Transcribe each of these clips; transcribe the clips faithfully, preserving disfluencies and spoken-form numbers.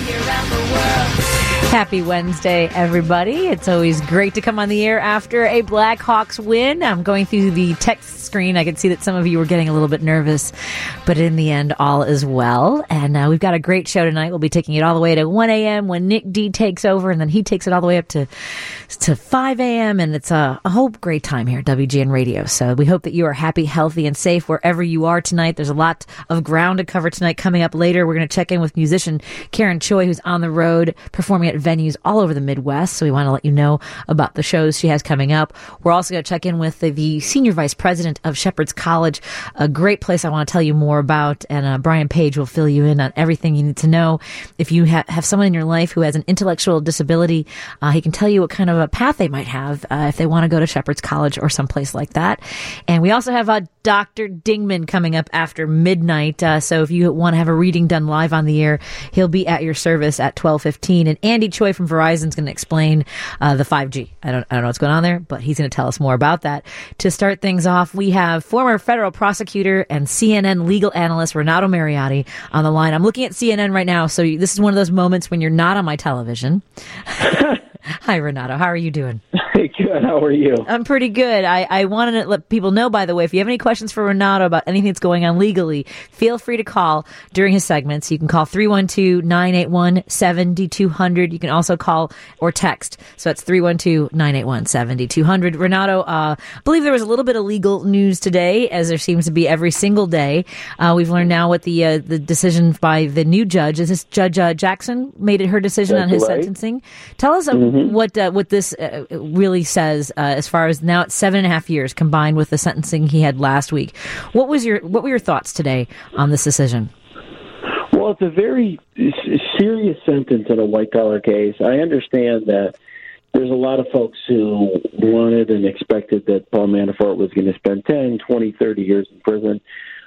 Happy Wednesday, everybody. It's always great to come on the air after a Blackhawks win. I'm going through the text screen. I can see that some of you were getting a little bit nervous, but in the end, all is well. And uh, we've got a great show tonight. We'll be taking it all the way to one a.m. when Nick D takes over, and then he takes it all the way up to, to five a.m. And it's a, a whole great time here at W G N Radio. So we hope that you are happy, healthy, and safe wherever you are tonight. There's a lot of ground to cover tonight. Coming up later, we're going to check in with musician Karen Choi, who's on the road performing at venues all over the Midwest. So we want to let you know about the shows she has coming up. We're also going to check in with the, the senior vice president of Shepherd's College, a great place I want to tell you more about. And uh, Brian Page will fill you in on everything you need to know. If you ha- have someone in your life who has an intellectual disability, uh, he can tell you what kind of a path they might have uh, if they want to go to Shepherd's College or someplace like that. And we also have uh, Doctor Dingman coming up after midnight. Uh, so if you want to have a reading done live on the air, he'll be at your service at twelve fifteen. And Andy Choi from Verizon is going to explain uh, the five G. I don't, I don't know what's going on there, but he's going to tell us more about that. To start things off, we have former federal prosecutor and C N N legal analyst Renato Mariotti on the line. I'm looking at C N N right now, so this is one of those moments when you're not on my television. Hi, Renato. How are you doing? Hey, good. How are you? I'm pretty good. I, I wanted to let people know, by the way, if you have any questions for Renato about anything that's going on legally, feel free to call during his segments. You can call three one two, nine eight one, seven two zero zero. You can also call or text. So it's three one two, nine eight one, seven two zero zero. Renato, uh, I believe there was a little bit of legal news today, as there seems to be every single day. Uh, we've learned now what the uh, the decision by the new judge. Is this Judge uh, Jackson made it her decision That's on his right. sentencing? Tell us uh, Mm-hmm. what uh, what this uh, really says uh, as far as now it's seven and a half years combined with the sentencing he had last week. What was your what were your thoughts today on this decision? Well, it's a very serious sentence in a white-collar case. I understand that there's a lot of folks who wanted and expected that Paul Manafort was going to spend ten, twenty, thirty years in prison.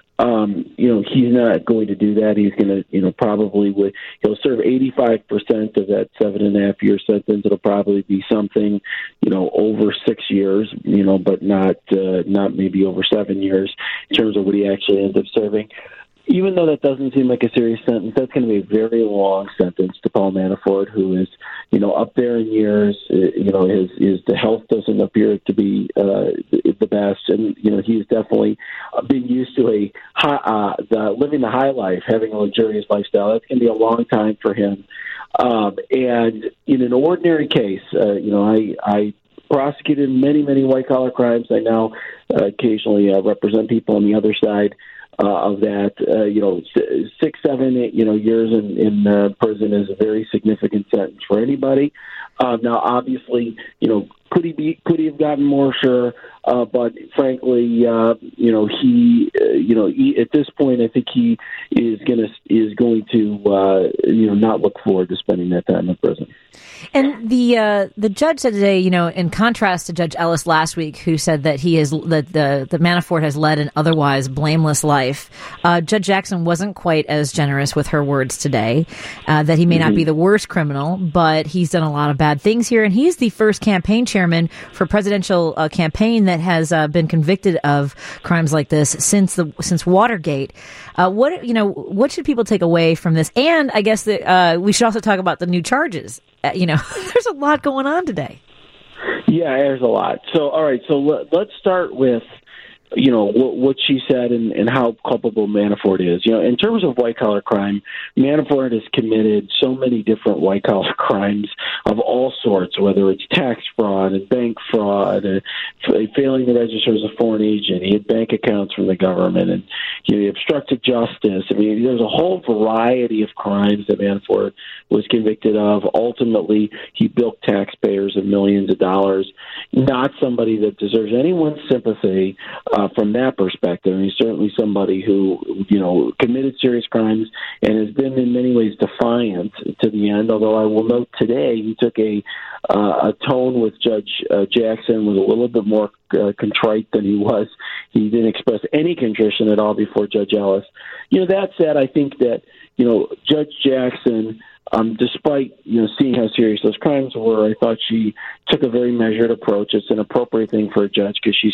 Um, you know, he's not going to do that. He's going to, you know, probably would, he'll serve eighty-five percent of that seven and a half year sentence. It'll probably be something, you know, over six years, you know, but not, uh, not maybe over seven years in terms of what he actually ends up serving. Even though that doesn't seem like a serious sentence, that's going to be a very long sentence to Paul Manafort, who is, you know, up there in years. You know, his, his the health doesn't appear to be uh, the best, and you know, he's definitely been used to a high, uh, the, living the high life, having a luxurious lifestyle. That's going to be a long time for him. Um, and in an ordinary case, uh, you know, I. I prosecuted many, many white-collar crimes. I now uh, occasionally uh, represent people on the other side uh, of that. Uh, you know, six, seven, eight, you know, years in, in uh, prison is a very significant sentence for anybody. Uh, now, obviously, you know, could he be? Could he have gotten more? Sure, uh, but frankly, uh, you know, he, uh, you know, he, at this point, I think he is gonna is going to, uh, you know, not look forward to spending that time in prison. And the uh, the judge said today, you know, in contrast to Judge Ellis last week, who said that he is that the the Manafort has led an otherwise blameless life. Uh, Judge Jackson wasn't quite as generous with her words today. Uh, that he may mm-hmm. not be the worst criminal, but he's done a lot of bad things here, and he's the first campaign chairman for a presidential uh, campaign that has uh, been convicted of crimes like this since the since Watergate. Uh, what you know, what should people take away from this? And I guess that uh, we should also talk about the new charges. Uh, you know, there's a lot going on today. Yeah, there's a lot. So, all right, so let, let's start with, you know, what, what she said and, and how culpable Manafort is. You know, in terms of white-collar crime, Manafort has committed so many different white-collar crimes of all sorts, whether it's tax fraud and bank fraud, and failing to register as a foreign agent. He had bank accounts from the government, and you know, he obstructed justice. I mean, there's a whole variety of crimes that Manafort was convicted of. Ultimately, he bilked taxpayers of millions of dollars. Not somebody that deserves anyone's sympathy uh, from that perspective. And he's certainly somebody who, you know, committed serious crimes and has been in many ways defiant to the end. Although I will note today he took a uh, a tone with Judge uh, Jackson, was a little bit more uh, contrite than he was. He didn't express any contrition at all before Judge Ellis. You know, that said, I think that, you know, Judge Jackson, Um, despite, you know, seeing how serious those crimes were, I thought she took a very measured approach. It's an appropriate thing for a judge because she's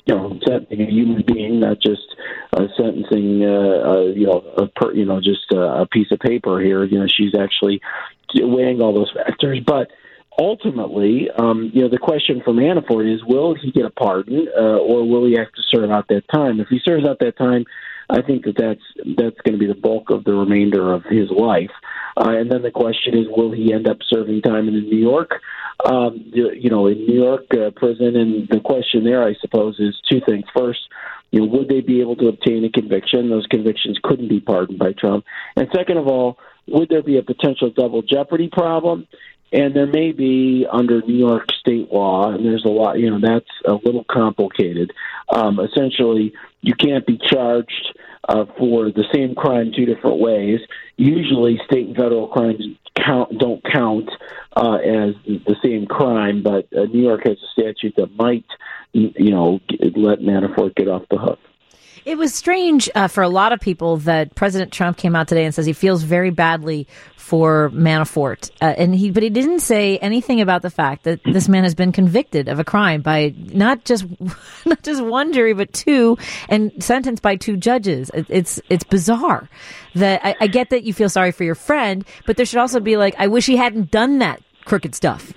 you know, sentencing a human being, not just uh, sentencing, uh, uh, you know, a per, you know, just uh, a piece of paper here. You know, she's actually weighing all those factors. But ultimately, um, you know, the question for Manafort is, will he get a pardon, uh, or will he have to serve out that time? If he serves out that time, I think that that's, that's going to be the bulk of the remainder of his life. Uh, and then the question is, will he end up serving time in New York? Um, you know, in New York uh, prison, and the question there, I suppose, is two things. First, you know, would they be able to obtain a conviction? Those convictions couldn't be pardoned by Trump. And second of all, would there be a potential double jeopardy problem? And there may be under New York state law, and there's a lot, you know, that's a little complicated. Um, essentially, you can't be charged uh, for the same crime two different ways. Usually, state and federal crimes count don't count uh, as the same crime, but uh, New York has a statute that might, you know, let Manafort get off the hook. It was strange uh, for a lot of people that President Trump came out today and says he feels very badly for Manafort, uh, and he, but he didn't say anything about the fact that this man has been convicted of a crime by not just not just one jury, but two, and sentenced by two judges. It, it's it's bizarre. That I, I get that you feel sorry for your friend, but there should also be like, I wish he hadn't done that crooked stuff.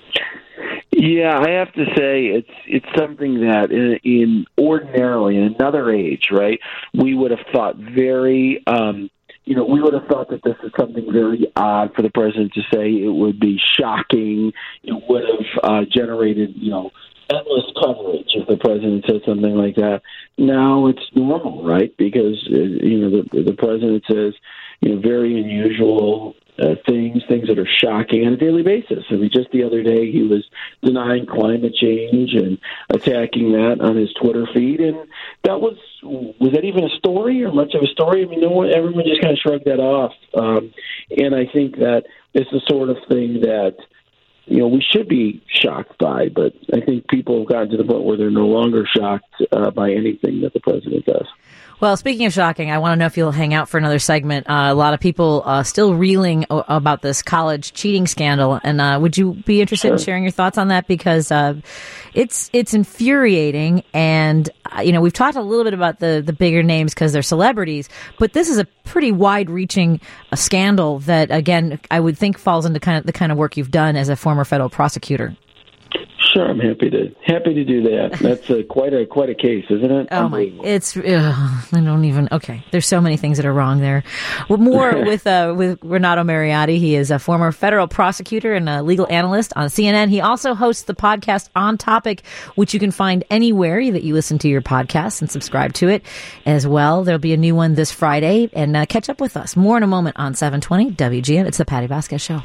Yeah, I have to say it's it's something that in, in ordinarily in another age, right, we would have thought very, um, you know, we would have thought that this is something very odd for the president to say. It would be shocking. It would have uh, generated, you know, endless coverage if the president said something like that. Now it's normal, right? Because uh, you know the the president says, you know, very unusual uh, things, things that are shocking on a daily basis. I mean, just the other day he was denying climate change and attacking that on his Twitter feed, and that was was that even a story or much of a story? I mean, no one, everyone just kind of shrugged that off, um, and I think that it's the sort of thing that, you know, we should be shocked by, but I think people have gotten to the point where they're no longer shocked uh, by anything that the president does. Well, speaking of shocking, I want to know if you'll hang out for another segment. Uh, a lot of people uh, still reeling o- about this college cheating scandal, and uh, would you be interested sure. in sharing your thoughts on that? Because uh, it's it's infuriating, and uh, you know, we've talked a little bit about the the bigger names because they're celebrities, but this is a pretty wide-reaching uh, scandal that, again, I would think falls into kind of the kind of work you've done as a former federal prosecutor. Sure, I'm happy to happy to do that. That's a, quite a quite a case, isn't it? Oh my! It's ugh, I don't even. Okay, there's so many things that are wrong there. Well, more with uh, with Renato Mariotti. He is a former federal prosecutor and a legal analyst on C N N. He also hosts the podcast On Topic, which you can find anywhere that you listen to your podcasts, and subscribe to it as well. There'll be a new one this Friday, and uh, catch up with us. More in a moment on seven twenty W G N. It's the Patty Vasquez Show.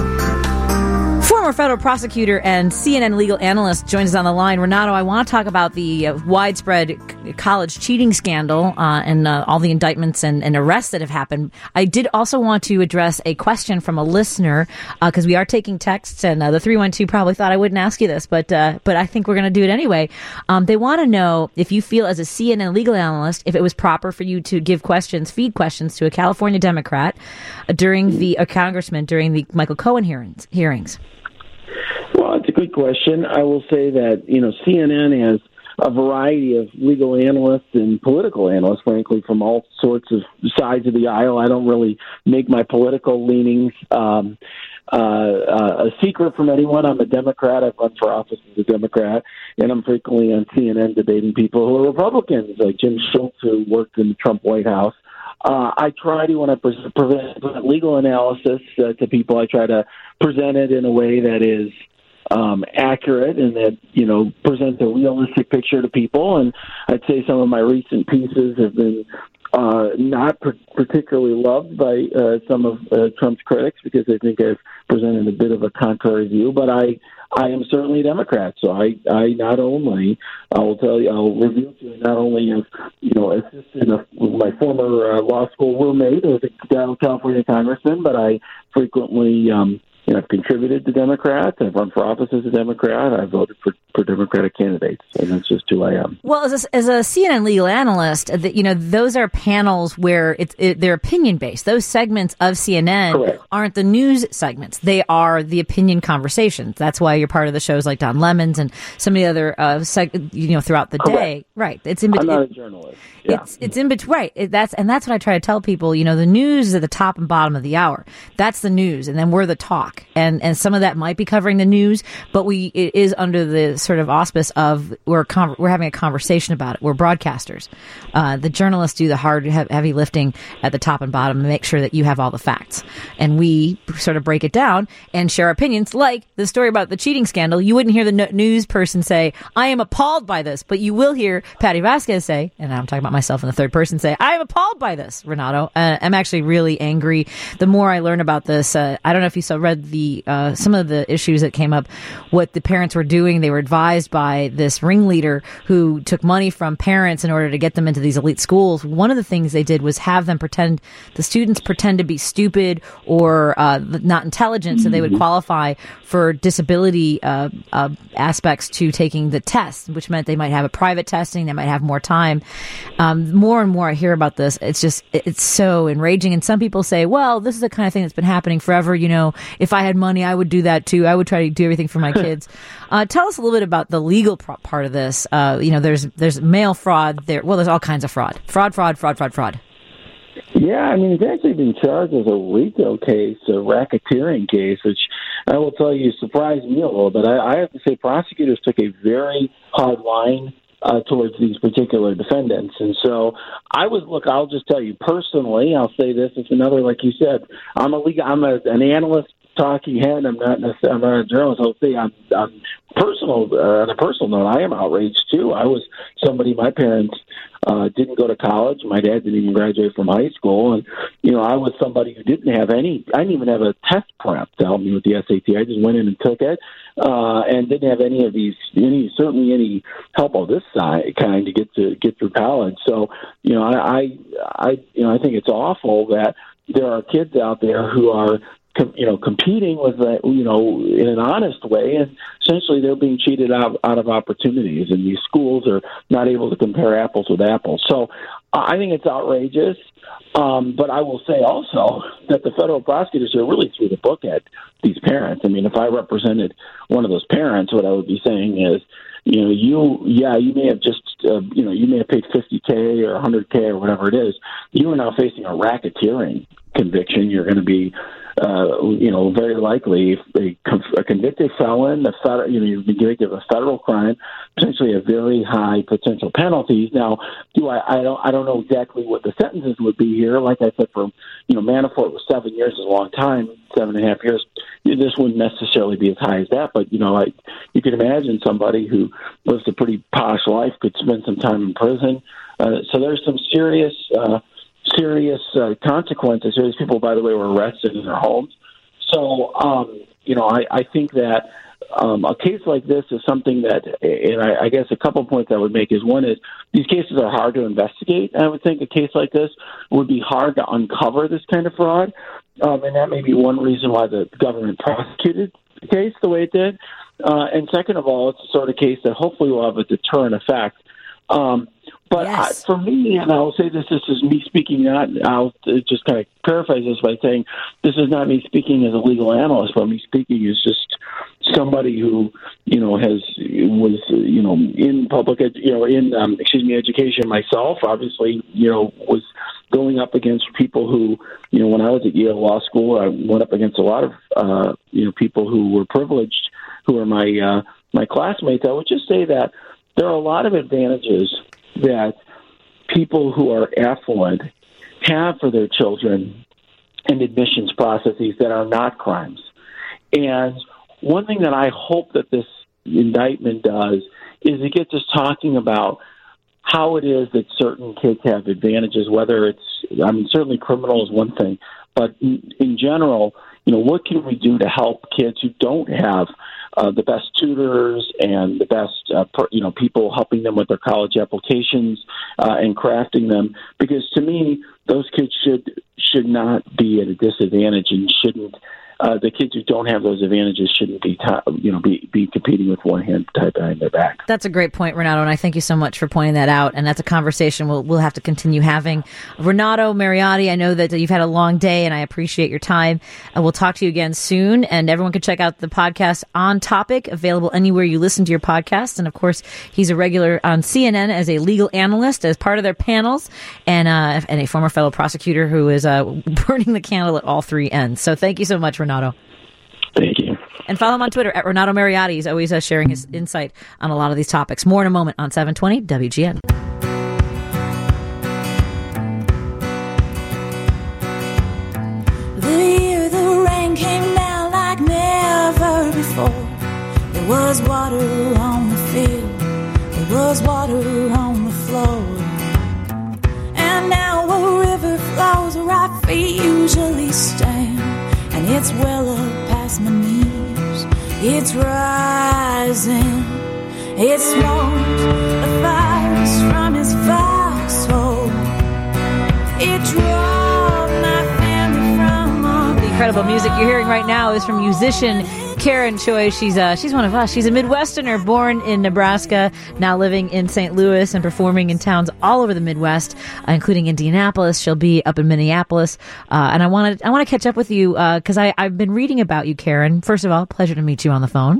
Former federal prosecutor and C N N legal analyst joins us on the line. Renato, I want to talk about the uh, widespread c- college cheating scandal uh, and uh, all the indictments and, and arrests that have happened. I did also want to address a question from a listener because uh, we are taking texts, and uh, the three one two probably thought I wouldn't ask you this, but uh, but I think we're going to do it anyway. Um, they want to know if you feel, as a C N N legal analyst, if it was proper for you to give questions, feed questions to a California Democrat uh, during the a congressman during the Michael Cohen hearings. hearings. Well, it's a good question. I will say that, you know, C N N has a variety of legal analysts and political analysts, frankly, from all sorts of sides of the aisle. I don't really make my political leanings um, uh, uh, a secret from anyone. I'm a Democrat. I've run for office as a Democrat, and I'm frequently on C N N debating people who are Republicans, like Jim Schultz, who worked in the Trump White House. Uh, I try to, when I present legal analysis uh, to people, I try to present it in a way that is um, accurate and that, you know, presents a realistic picture to people. And I'd say some of my recent pieces have been uh, not per- particularly loved by uh, some of uh, Trump's critics because I think I've presented a bit of a contrary view. But I, I am certainly a Democrat, so I, I not only, I will tell you, I'll reveal to you, not only have, you know, assisted a, my former uh, law school roommate as a California congressman, but I frequently um, you know, I've contributed to Democrats. I've run for office as a Democrat. I've voted for, for Democratic candidates, and that's just who I am. Well, as a, as a C N N legal analyst, that you know, those are panels where it's it, they're opinion based. Those segments of C N N Correct. aren't the news segments; they are the opinion conversations. That's why you're part of the shows like Don Lemon's and some of the other uh, seg- you know throughout the Correct. day. Right? It's in between. I'm not a journalist. Yeah. It's it's in between. Right. It, that's and that's what I try to tell people. You know, the news is at the top and bottom of the hour. That's the news, and then we're the talk. And and some of that might be covering the news, but we it is under the sort of auspice of we're con- we're having a conversation about it. We're broadcasters. Uh, the journalists do the hard heavy lifting at the top and bottom and make sure that you have all the facts. And we sort of break it down and share opinions. Like the story about the cheating scandal, you wouldn't hear the no- news person say, "I am appalled by this," but you will hear Patty Vasquez say, and I'm talking about myself in the third person, say, "I am appalled by this, Renato." Uh, I'm actually really angry. The more I learn about this, uh, I don't know if you saw read the uh, some of the issues that came up. What the parents were doing, they were advised by this ringleader who took money from parents in order to get them into these elite schools. One of the things they did was have them pretend, the students pretend to be stupid or uh, not intelligent, so they would qualify for disability uh, uh, aspects to taking the test, which meant they might have a private testing, they might have more time. Um, more and more I hear about this, it's just, it's so enraging. And some people say, well, this is the kind of thing that's been happening forever. You know, if I had money, I would do that too. I would try to do everything for my kids. Uh, tell us a little bit about the legal pro- part of this. Uh, you know, there's, there's mail fraud there. Well, there's all kinds of fraud, fraud, fraud, fraud, fraud, fraud. Yeah, I mean, it's actually been charged as a RICO case, a racketeering case, which I will tell you surprised me a little bit. I, I have to say prosecutors took a very hard line Uh, towards these particular defendants. And so I was, look, I'll just tell you personally, I'll say this, it's another, like you said, I'm a legal, I'm a, an analyst talking head. I'm not necessarily, I'm not a journalist. I'll say I'm, I'm personal, uh, on a personal note, I am outraged too. I was somebody, my parents uh, didn't go to college. My dad didn't even graduate from high school. And, you know, I was somebody who didn't have any, I didn't even have a test prep to help me with the S A T. I just went in and took it. Uh, and didn't have any of these, any certainly any help of this side kind to get to get through college. So, you know, I, I, I, you know, I think it's awful that there are kids out there who are, com- you know, competing with, uh, you know, in an honest way, and essentially they're being cheated out out of opportunities, and these schools are not able to compare apples with apples. So, uh, I think it's outrageous. Um, but I will say also that the federal prosecutors are really threw the book at these parents. I mean, if I represented one of those parents, what I would be saying is, you know, you, yeah, you may have just, uh, you know, you may have paid fifty K or one hundred K or whatever it is. You are now facing a racketeering conviction. You're going to be, uh, you know, very likely a, a convicted felon, a federal, you know, you've been convicted of a federal crime, potentially a very high potential penalties. Now, do I, I don't, I don't know exactly what the sentences would be here. Like I said, for, you know, Manafort was seven years is a long time, seven and a half years. This wouldn't necessarily be as high as that, but, you know, like you can imagine somebody who lives a pretty posh life could spend some time in prison. Uh, so there's some serious, uh, serious uh, consequences. Serious people, by the way, were arrested in their homes. So, um, you know, I, I think that um, a case like this is something that, and I, I guess a couple points I would make is, one is these cases are hard to investigate. I would think a case like this would be hard to uncover this kind of fraud. Um, and that may be one reason why the government prosecuted the case the way it did. Uh, and second of all, it's the sort of case that hopefully will have a deterrent effect. Um, but Yes. I, for me, and I'll say this, this is me speaking, not, I'll just kind of paraphrase this by saying this is not me speaking as a legal analyst, but me speaking as just somebody who, you know, has, was, you know, in public, ed, you know, in, um, excuse me, education myself, obviously, you know, was going up against people who, you know, when I was at Yale Law School, I went up against a lot of, uh, you know, people who were privileged, who are my, uh, my classmates. I would just say that there are a lot of advantages that people who are affluent have for their children in admissions processes that are not crimes. And one thing that I hope that this indictment does is it gets us talking about how it is that certain kids have advantages, whether it's, I mean, certainly criminal is one thing, but in, in general, you know, what can we do to help kids who don't have uh, the best tutors and the best, uh, per, you know, people helping them with their college applications uh, and crafting them? Because to me, those kids should should not be at a disadvantage and shouldn't uh, the kids who don't have those advantages shouldn't be, t- you know, be, be competing with one hand tied behind their back. That's a great point, Renato, and I thank you so much for pointing that out. And that's a conversation we'll we'll have to continue having. Renato Mariotti, I know that you've had a long day, and I appreciate your time. And we'll talk to you again soon. And everyone can check out the podcast On Topic, available anywhere you listen to your podcast. And of course, he's a regular on C N N as a legal analyst, as part of their panels, and uh, and a former fellow prosecutor who is uh, burning the candle at all three ends. So thank you so much, Renato. Thank you. And follow him on Twitter at Renato Mariotti. He's always uh, sharing his insight on a lot of these topics. More in a moment on seven twenty W G N. The year the rain came down like never before. There was water on the field. There was water on the floor. And now a river flows where our feet usually stand. And it's well up past my knees. It's rising. It smokes the fires from his foxhole. It drove my family from all. The incredible music you're hearing right now is from musician Karen Choi. She's uh, she's one of us. She's a Midwesterner, born in Nebraska, now living in Saint Louis and performing in towns all over the Midwest, uh, including Indianapolis. She'll be up in Minneapolis, uh, and I wanted I want to catch up with you because uh, I I've been reading about you, Karen. First of all, pleasure to meet you on the phone.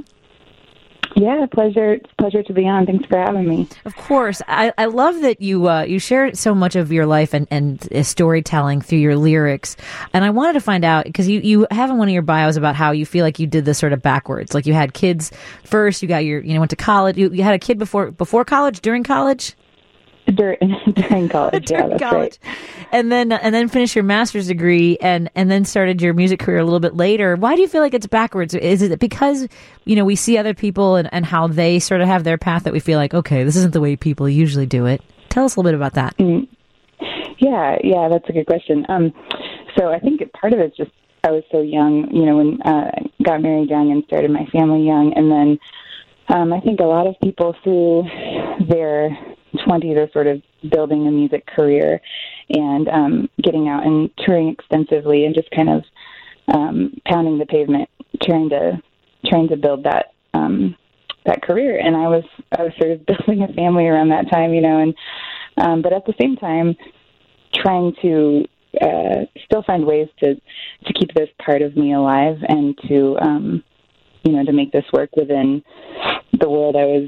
Yeah, pleasure pleasure to be on. Thanks for having me. Of course. I, I love that you uh, you share so much of your life and, and uh, storytelling through your lyrics. And I wanted to find out, because you, you have in one of your bios about how you feel like you did this sort of backwards. Like you had kids first, you got your, you know, went to college. You, you had a kid before before college, during college? During, during college, during yeah, that's college. right. And then and then finished your master's degree and, and then started your music career a little bit later. Why do you feel like it's backwards? Is it because, you know, we see other people and, and how they sort of have their path that we feel like, okay, this isn't the way people usually do it? Tell us a little bit about that. Mm. Yeah, yeah, that's a good question. Um, so I think part of it's just I was so young, you know, when uh, I got married young and started my family young. And then um, I think a lot of people through their twenties are sort of building a music career and um, getting out and touring extensively and just kind of um, pounding the pavement, trying to trying to build that um, that career. And I was I was sort of building a family around that time, you know, and um, but at the same time trying to uh, still find ways to to keep this part of me alive and to um, you know to make this work within the world I was.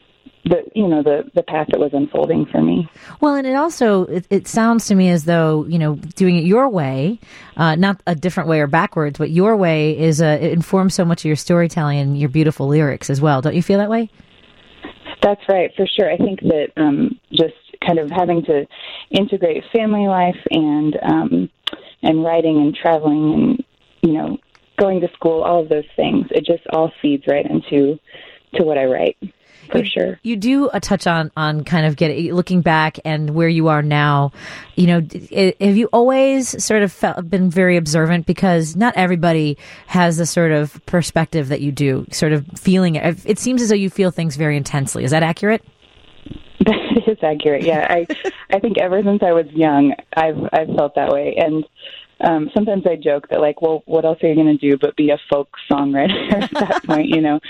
The you know the the path that was unfolding for me. Well, and it also it, it sounds to me as though, you know, doing it your way, uh, not a different way or backwards, but your way is uh, it informs so much of your storytelling and your beautiful lyrics as well. Don't you feel that way? That's right, for sure. I think that um, just kind of having to integrate family life and um, and writing and traveling and you know going to school, all of those things, it just all feeds right into to what I write. For you, sure. You do a touch on, on kind of getting, looking back and where you are now. You know, have you always sort of felt, been very observant? Because not everybody has the sort of perspective that you do, sort of feeling it. It seems as though you feel things very intensely. Is that accurate? That is accurate. Yeah. I, I think ever since I was young, I've, I've felt that way. And Um, sometimes I joke that, like, well, what else are you going to do but be a folk songwriter at that point, you know?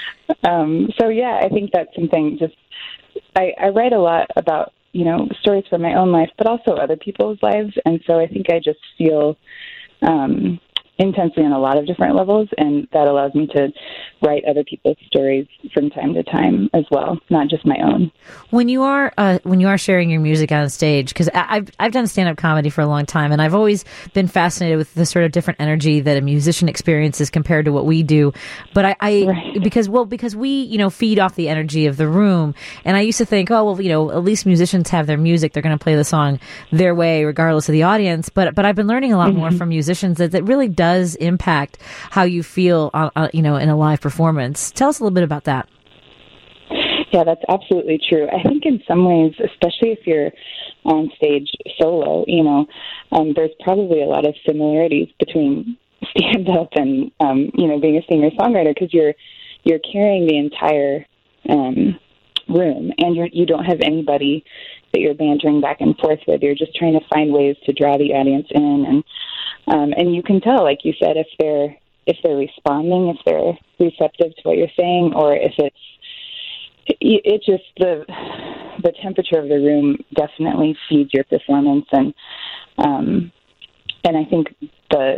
Um, so, yeah, I think that's something just, I, I write a lot about, you know, stories from my own life, but also other people's lives. And so I think I just feel um, intensely on a lot of different levels, and that allows me to write other people's stories from time to time as well, not just my own. When you are uh, when you are sharing your music on stage, because I've I've done stand-up comedy for a long time, and I've always been fascinated with the sort of different energy that a musician experiences compared to what we do. But I, I right. because well because we you know feed off the energy of the room, and I used to think, oh well, you know, at least musicians have their music; they're going to play the song their way, regardless of the audience. But but I've been learning a lot mm-hmm. more from musicians that that really does impact how you feel, uh, uh, you know, in a live performance. Tell us a little bit about that. Yeah, that's absolutely true. I think in some ways, especially if you're on stage solo, you know, um, there's probably a lot of similarities between stand-up and, um, you know, being a singer-songwriter, because you're you're carrying the entire um, room, and you're, you don't have anybody that you're bantering back and forth with. You're just trying to find ways to draw the audience in, and um, and you can tell, like you said, if they're if they're responding, if they're receptive to what you're saying, or if it's it, it just the the temperature of the room definitely feeds your performance, and um, and I think the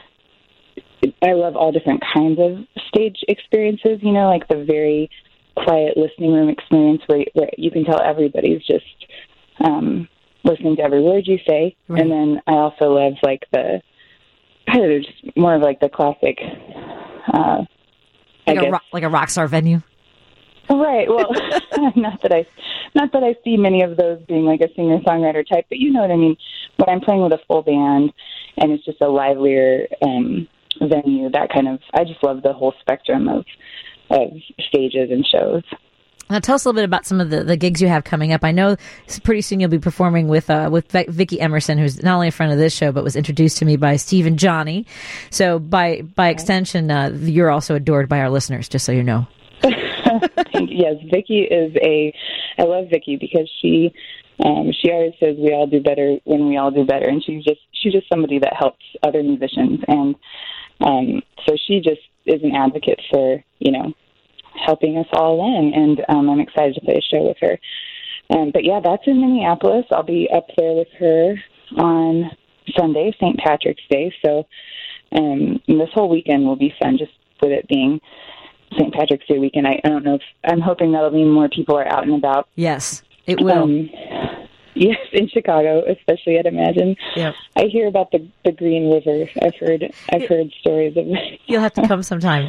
I love all different kinds of stage experiences. You know, like the very quiet listening room experience where, where you can tell everybody's just um, listening to every word you say. Right. And then I also love like the, I don't know, just more of like the classic, uh, like, a rock, like a rock star venue. Right. Well, not that I, not that I see many of those being like a singer songwriter type, but you know what I mean. When I'm playing with a full band and it's just a livelier um, venue, that kind of, I just love the whole spectrum of of stages and shows. Now, tell us a little bit about some of the, the gigs you have coming up. I know pretty soon you'll be performing with uh, with Vicki Emerson, who's not only a friend of this show, but was introduced to me by Steve and Johnny. So by by extension, uh, you're also adored by our listeners, just so you know. Yes, Vicki is a, I love Vicki because she um, she always says we all do better when we all do better. And she's just, she's just somebody that helps other musicians. And um, so she just is an advocate for, you know, helping us all along, and um, I'm excited to play a show with her. Um, but yeah, that's in Minneapolis. I'll be up there with her on Sunday, Saint Patrick's Day. So um, this whole weekend will be fun, just with it being Saint Patrick's Day weekend. I, I don't know if I'm hoping that'll mean more people are out and about. Yes, it will. Um, yes, in Chicago, especially, I'd imagine. Yeah. I hear about the the Green River. I've heard I've heard stories of it. You'll have to come sometime.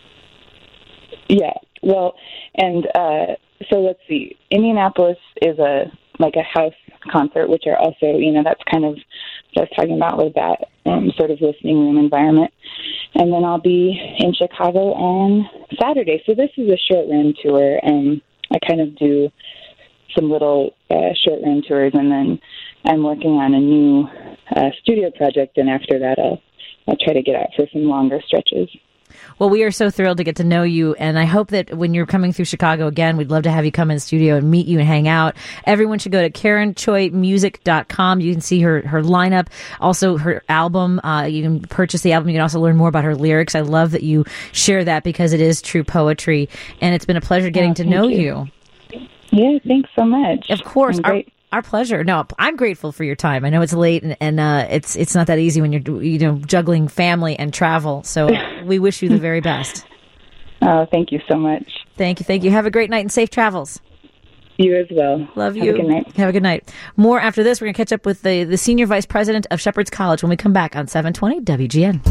Yeah, well, and uh, so let's see. Indianapolis is a like a house concert, which are also, you know, that's kind of what I was talking about with that um, sort of listening room environment. And then I'll be in Chicago on Saturday. So this is a short run tour, and I kind of do some little uh, short run tours, and then I'm working on a new uh, studio project, and after that I'll, I'll try to get out for some longer stretches. Well, we are so thrilled to get to know you, and I hope that when you're coming through Chicago again, we'd love to have you come in the studio and meet you and hang out. Everyone should go to karen choi music dot com. You can see her, her lineup, also her album. Uh, you can purchase the album. You can also learn more about her lyrics. I love that you share that because it is true poetry, and it's been a pleasure getting oh, to know you. you. Yeah, thanks so much. Of course. Our, our pleasure. No, I'm grateful for your time. I know it's late, and, and uh, it's it's not that easy when you're you know juggling family and travel. So we wish you the very best. Oh, thank you so much. Thank you. Thank you. Have a great night and safe travels. You as well. Love you. Have a good night. Have a good night. More after this. We're going to catch up with the, the Senior Vice President of Shepherd's College when we come back on seven twenty W G N.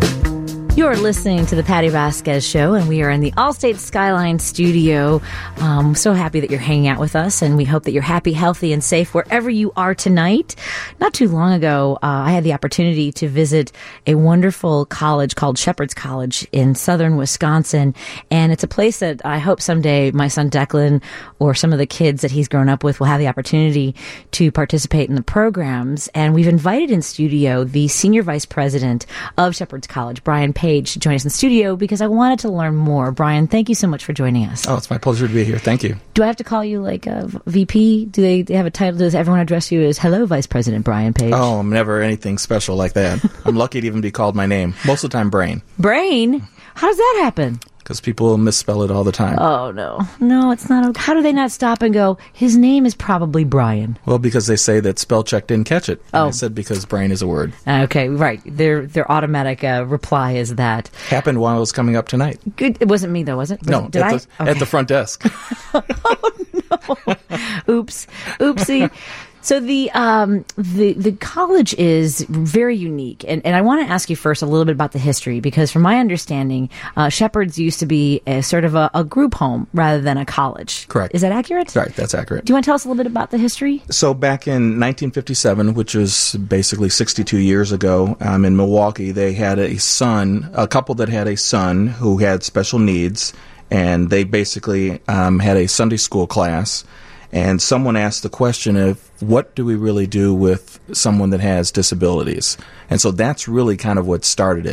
You're listening to the Patty Vasquez Show, and we are in the Allstate Skyline studio. Um, so happy that you're hanging out with us, and we hope that you're happy, healthy, and safe wherever you are tonight. Not too long ago, uh, I had the opportunity to visit a wonderful college called Shepherd's College in southern Wisconsin, and it's a place that I hope someday my son Declan or some of the kids that he's grown up with will have the opportunity to participate in the programs. And we've invited in studio the Senior Vice President of Shepherd's College, Brian Page, to join us in studio because I wanted to learn more. Brian, thank you so much for joining us. Oh, it's my pleasure to be here. Thank you. Do I have to call you like a V P? Do they, they have a title? Does everyone address you as hello, Vice President Brian Page? Oh, I'm never anything special like that. I'm lucky to even be called my name. Most of the time, Brain. Brain? How does that happen? Because people misspell it all the time. Oh, no. No, it's not okay. How do they not stop and go, his name is probably Brian? Well, because they say that spell check didn't catch it. Oh. I said because brain is a word. Okay, right. Their their automatic uh, reply is that. Happened while I was coming up tonight. Good. It wasn't me, though, was it? Was no, it, did at, I? the, okay. at the front desk. Oh, no. Oops. Oopsie. So the um, the the college is very unique, and, and I want to ask you first a little bit about the history, because from my understanding, uh, Shepherd's used to be a sort of a, a group home rather than a college. Correct. Is that accurate? Right, that's accurate. Do you want to tell us a little bit about the history? So back in nineteen fifty-seven, which was basically sixty-two years ago, um, in Milwaukee, they had a son, a couple that had a son who had special needs, and they basically um, had a Sunday school class. And someone asked the question of, what do we really do with someone that has disabilities? And so that's really kind of what started it.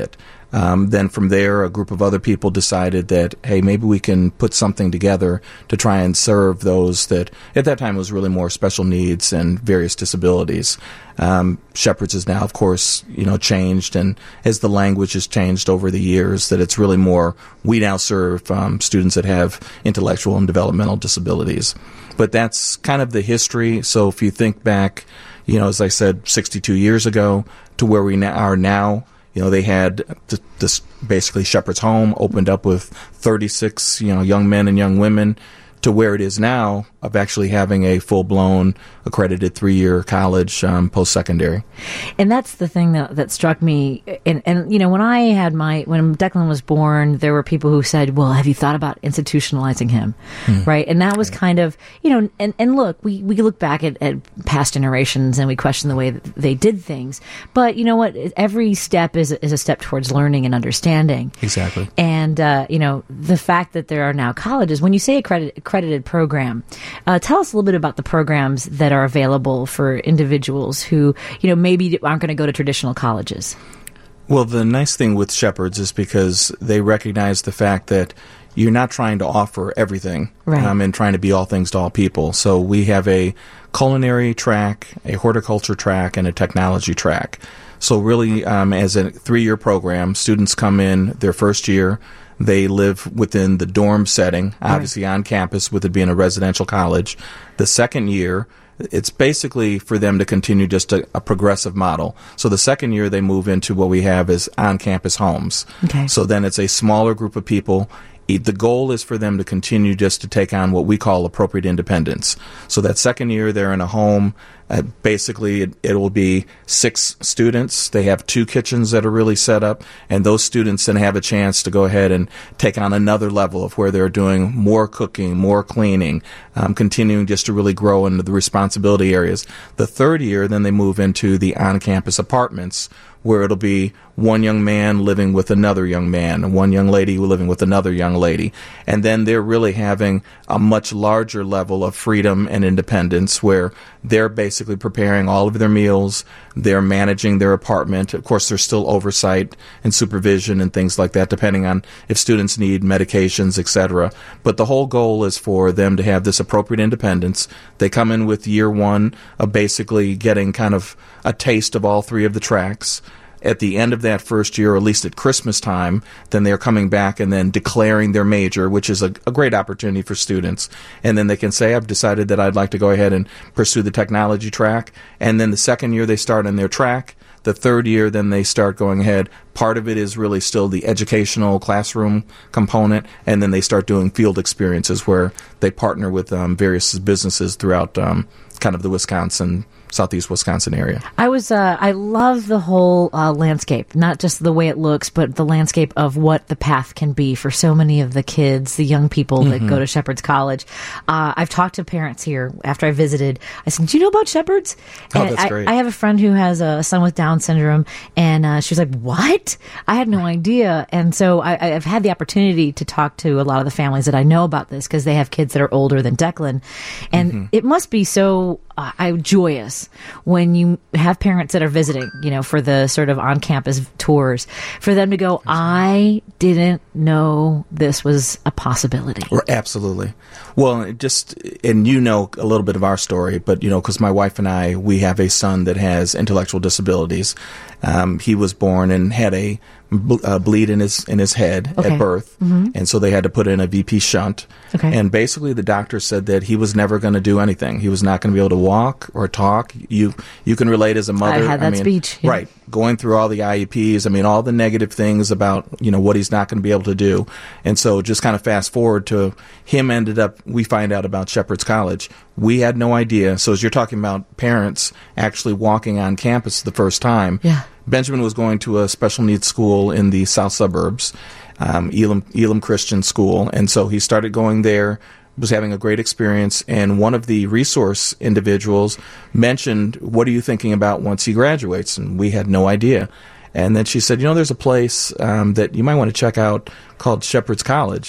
Um, then from there, a group of other people decided that, hey, maybe we can put something together to try and serve those that, at that time, it was really more special needs and various disabilities. Um, Shepherd's is now, of course, you know, changed, and as the language has changed over the years, that it's really more, we now serve um, students that have intellectual and developmental disabilities. But that's kind of the history. So if you think back, you know, as I said, sixty-two years ago to where we na- are now, you know, they had th- this basically Shepherd's Home opened up with thirty-six, you know, young men and young women, to where it is now of actually having a full-blown accredited three-year college um, post-secondary. And that's the thing that, that struck me. And, and, you know, when I had my, when Declan was born, there were people who said, well, have you thought about institutionalizing him? Hmm. Right? And that was right. kind of, you know, and, and look, we, we look back at, at past generations and we question the way that they did things. But you know what? Every step is, is a step towards learning and understanding. Exactly. And, uh, you know, the fact that there are now colleges, when you say accredited, accredited program, uh, tell us a little bit about the programs that are available for individuals who, you know, maybe aren't going to go to traditional colleges. Well, the nice thing with Shepherd's is because they recognize the fact that you're not trying to offer everything right. um, and trying to be all things to all people. So we have a culinary track, a horticulture track, and a technology track. So really, um, as a three-year program, students come in their first year. They live within the dorm setting, obviously right. on campus, with it being a residential college. The second year, it's basically for them to continue just a, a progressive model. So the second year, they move into what we have as on-campus homes. Okay. So then it's a smaller group of people. The goal is for them to continue just to take on what we call appropriate independence. So that second year, they're in a home. Uh, basically, it, it will be six students. They have two kitchens that are really set up, and those students then have a chance to go ahead and take on another level of where they're doing more cooking, more cleaning, um, continuing just to really grow into the responsibility areas. The third year, then they move into the on-campus apartments, where it'll be one young man living with another young man, and one young lady living with another young lady. And then they're really having a much larger level of freedom and independence, where they're basically preparing all of their meals, they're managing their apartment. Of course, there's still oversight and supervision and things like that, depending on if students need medications, et cetera. But the whole goal is for them to have this appropriate independence. They come in with year one of basically getting kind of a taste of all three of the tracks. At the end of that first year, or at least at Christmas time, then they're coming back and then declaring their major, which is a, a great opportunity for students. And then they can say, I've decided that I'd like to go ahead and pursue the technology track. And then the second year they start on their track. The third year, then they start going ahead. Part of it is really still the educational classroom component, and then they start doing field experiences where they partner with um, various businesses throughout um, kind of the Wisconsin, southeast Wisconsin area. I was, uh, I love the whole uh, landscape, not just the way it looks, but the landscape of what the path can be for so many of the kids, the young people mm-hmm. that go to Shepherd's College. Uh, I've talked to parents here after I visited. I said, do you know about Shepherd's? Oh, and that's I, great. I have a friend who has a son with Down syndrome, and uh, she was like, what? I had no idea. And so I, I've had the opportunity to talk to a lot of the families that I know about this, because they have kids that are older than Declan. And mm-hmm. it must be so uh, I, joyous when you have parents that are visiting, you know, for the sort of on-campus tours, for them to go, I didn't know this was a possibility. Absolutely. Well, it just, and you know a little bit of our story, but, you know, because my wife and I, we have a son that has intellectual disabilities. Um, he was born and had a uh, bleed in his in his head okay. at birth, mm-hmm. and so they had to put in a V P shunt. Okay. And basically, the doctor said that he was never going to do anything. He was not going to be able to walk or talk. You you can relate as a mother. I had that I mean, speech, yeah. right? Going through all the I E Ps. I mean, all the negative things about, you know, what he's not going to be able to do. And so, just kind of fast forward to him. Ended up, we find out about Shepherd's College. We had no idea. So as you're talking about parents actually walking on campus the first time. Yeah. Benjamin was going to a special needs school in the south suburbs, um, Elam, Elam Christian School, and so he started going there, was having a great experience, and one of the resource individuals mentioned, what are you thinking about once he graduates? And we had no idea. And then she said, you know, there's a place um, that you might want to check out called Shepherd's College.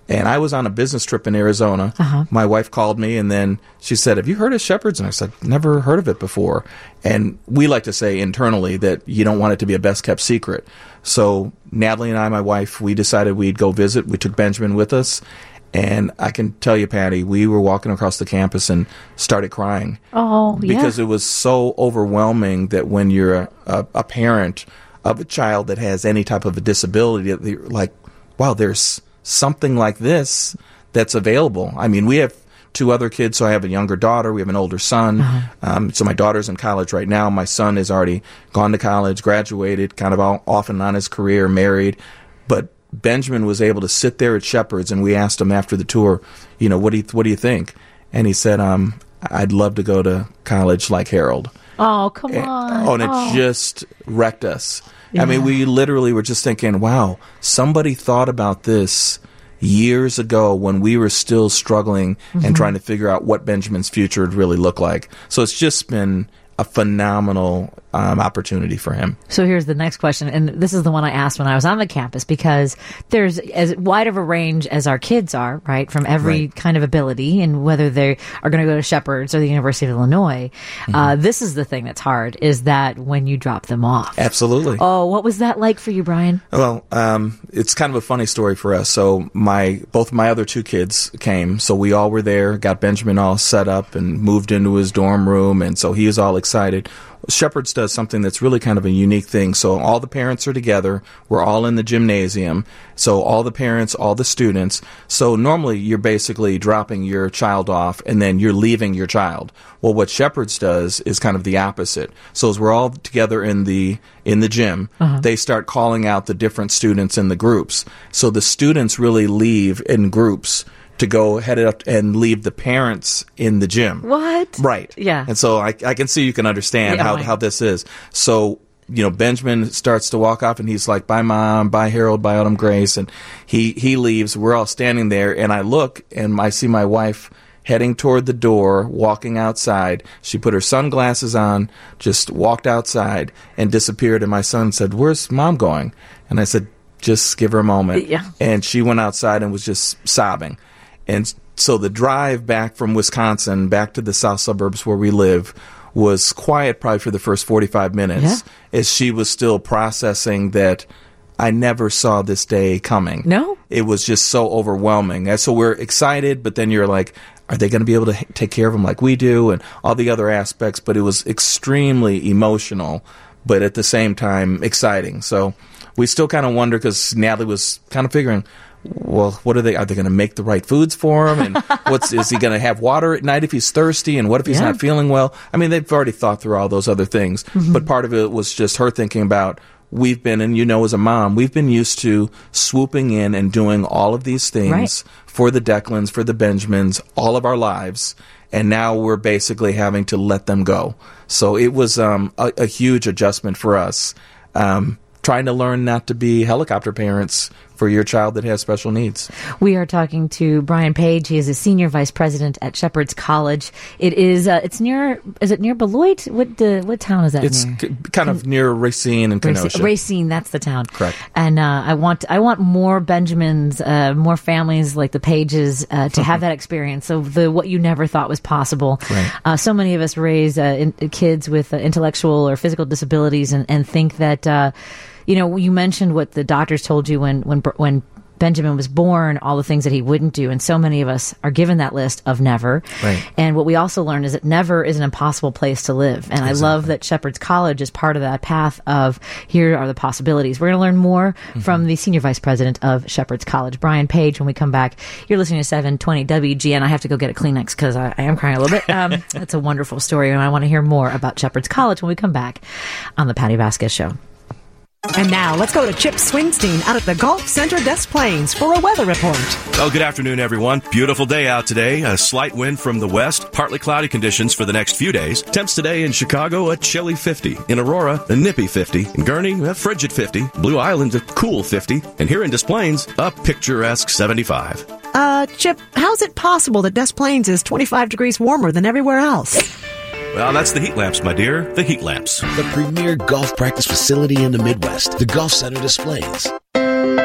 And I was on a business trip in Arizona. Uh-huh. My wife called me, and then she said, have you heard of Shepherd's? And I said, never heard of it before. And we like to say internally that you don't want it to be a best-kept secret. So Natalie and I, my wife, we decided we'd go visit. We took Benjamin with us. And I can tell you, Patty, we were walking across the campus and started crying. Oh, yeah. Because it was so overwhelming that when you're a, a, a parent of a child that has any type of a disability, that you're like, wow, there's something like this that's available. I mean, we have two other kids, so I have a younger daughter. We have an older son. Uh-huh. Um, so my daughter's in college right now. My son has already gone to college, graduated, kind of all, off and on his career, married. But Benjamin was able to sit there at Shepherd's, and we asked him after the tour, you know, what do you, what do you think? And he said, um, I'd love to go to college like Harold. Oh, come and, on. Oh, and it oh. just wrecked us. Yeah. I mean, we literally were just thinking, wow, somebody thought about this years ago when we were still struggling mm-hmm. and trying to figure out what Benjamin's future would really look like. So it's just been a phenomenal um, opportunity for him. So here's the next question, and this is the one I asked when I was on the campus, because there's as wide of a range as our kids are, right, from every right. kind of ability, and whether they are going to go to Shepherd's or the University of Illinois. Mm-hmm. Uh, this is the thing that's hard, is that when you drop them off. Absolutely. Oh, what was that like for you, Brian? Well, um, it's kind of a funny story for us. So my both my other two kids came, so we all were there, got Benjamin all set up and moved into his dorm room, and so he was all excited. Shepherd's does something that's really kind of a unique thing. So all the parents are together. We're all in the gymnasium. So all the parents, all the students. So normally you're basically dropping your child off and then you're leaving your child. Well, what Shepherd's does is kind of the opposite. So as we're all together in the in the gym, uh-huh. they start calling out the different students in the groups. So the students really leave in groups to go head up and leave the parents in the gym. What? Right. Yeah. And so I, I can see you can understand yeah, how, right. how this is. So, you know, Benjamin starts to walk off and he's like, bye, Mom, bye, Harold, bye, Autumn Grace. And he, he leaves. We're all standing there, and I look and I see my wife heading toward the door, walking outside. She put her sunglasses on, just walked outside and disappeared. And my son said, where's Mom going? And I said, just give her a moment. Yeah. And she went outside and was just sobbing. And so the drive back from Wisconsin back to the south suburbs where we live was quiet probably for the first forty-five minutes yeah. as she was still processing that I never saw this day coming. No? It was just so overwhelming. And so we're excited, but then you're like, are they going to be able to h- take care of him like we do and all the other aspects? But it was extremely emotional, but at the same time exciting. So we still kind of wonder, because Natalie was kind of figuring, well, what are they? Are they going to make the right foods for him? And what's is he going to have water at night if he's thirsty? And what if he's yeah. not feeling well? I mean, they've already thought through all those other things. Mm-hmm. But part of it was just her thinking about, we've been, and you know, as a mom, we've been used to swooping in and doing all of these things right. for the Declans, for the Benjamins, all of our lives. And now we're basically having to let them go. So it was um, a, a huge adjustment for us. Um, trying to learn not to be helicopter parents for your child that has special needs. We are talking to Brian Page. He is a senior vice president at Shepherd's College. It is, uh, it's near, is it near Beloit? What uh, what town is that it's near? It's c- kind of near Racine and Kenosha. Racine, that's the town. Correct. And uh, I want I want more Benjamins, uh, more families like the Pages uh, to have that experience of the what you never thought was possible. Right. Uh, so many of us raise uh, in, kids with uh, intellectual or physical disabilities and, and think that, uh, you know, you mentioned what the doctors told you when when when Benjamin was born, all the things that he wouldn't do. And so many of us are given that list of never. Right. And what we also learned is that never is an impossible place to live. And exactly. I love that Shepherd's College is part of that path of here are the possibilities. We're going to learn more mm-hmm. from the senior vice president of Shepherd's College, Brian Page, when we come back. You're listening to seven twenty W G N. I have to go get a Kleenex because I, I am crying a little bit. Um, it's a wonderful story, and I want to hear more about Shepherd's College when we come back on the Patty Vasquez Show. And now, let's go to Chip Swingstein out at the Gulf Center Des Plaines for a weather report. Well, good afternoon, everyone. Beautiful day out today. A slight wind from the west. Partly cloudy conditions for the next few days. Temps today in Chicago, a chilly fifty. In Aurora, a nippy fifty. In Gurney, a frigid fifty. Blue Island, a cool fifty. And here in Des Plaines, a picturesque seventy-five. Uh, Chip, how's it possible that Des Plaines is twenty-five degrees warmer than everywhere else? Well, that's the heat lamps, my dear. The heat lamps. The premier golf practice facility in the Midwest. The Golf Center Des Plaines.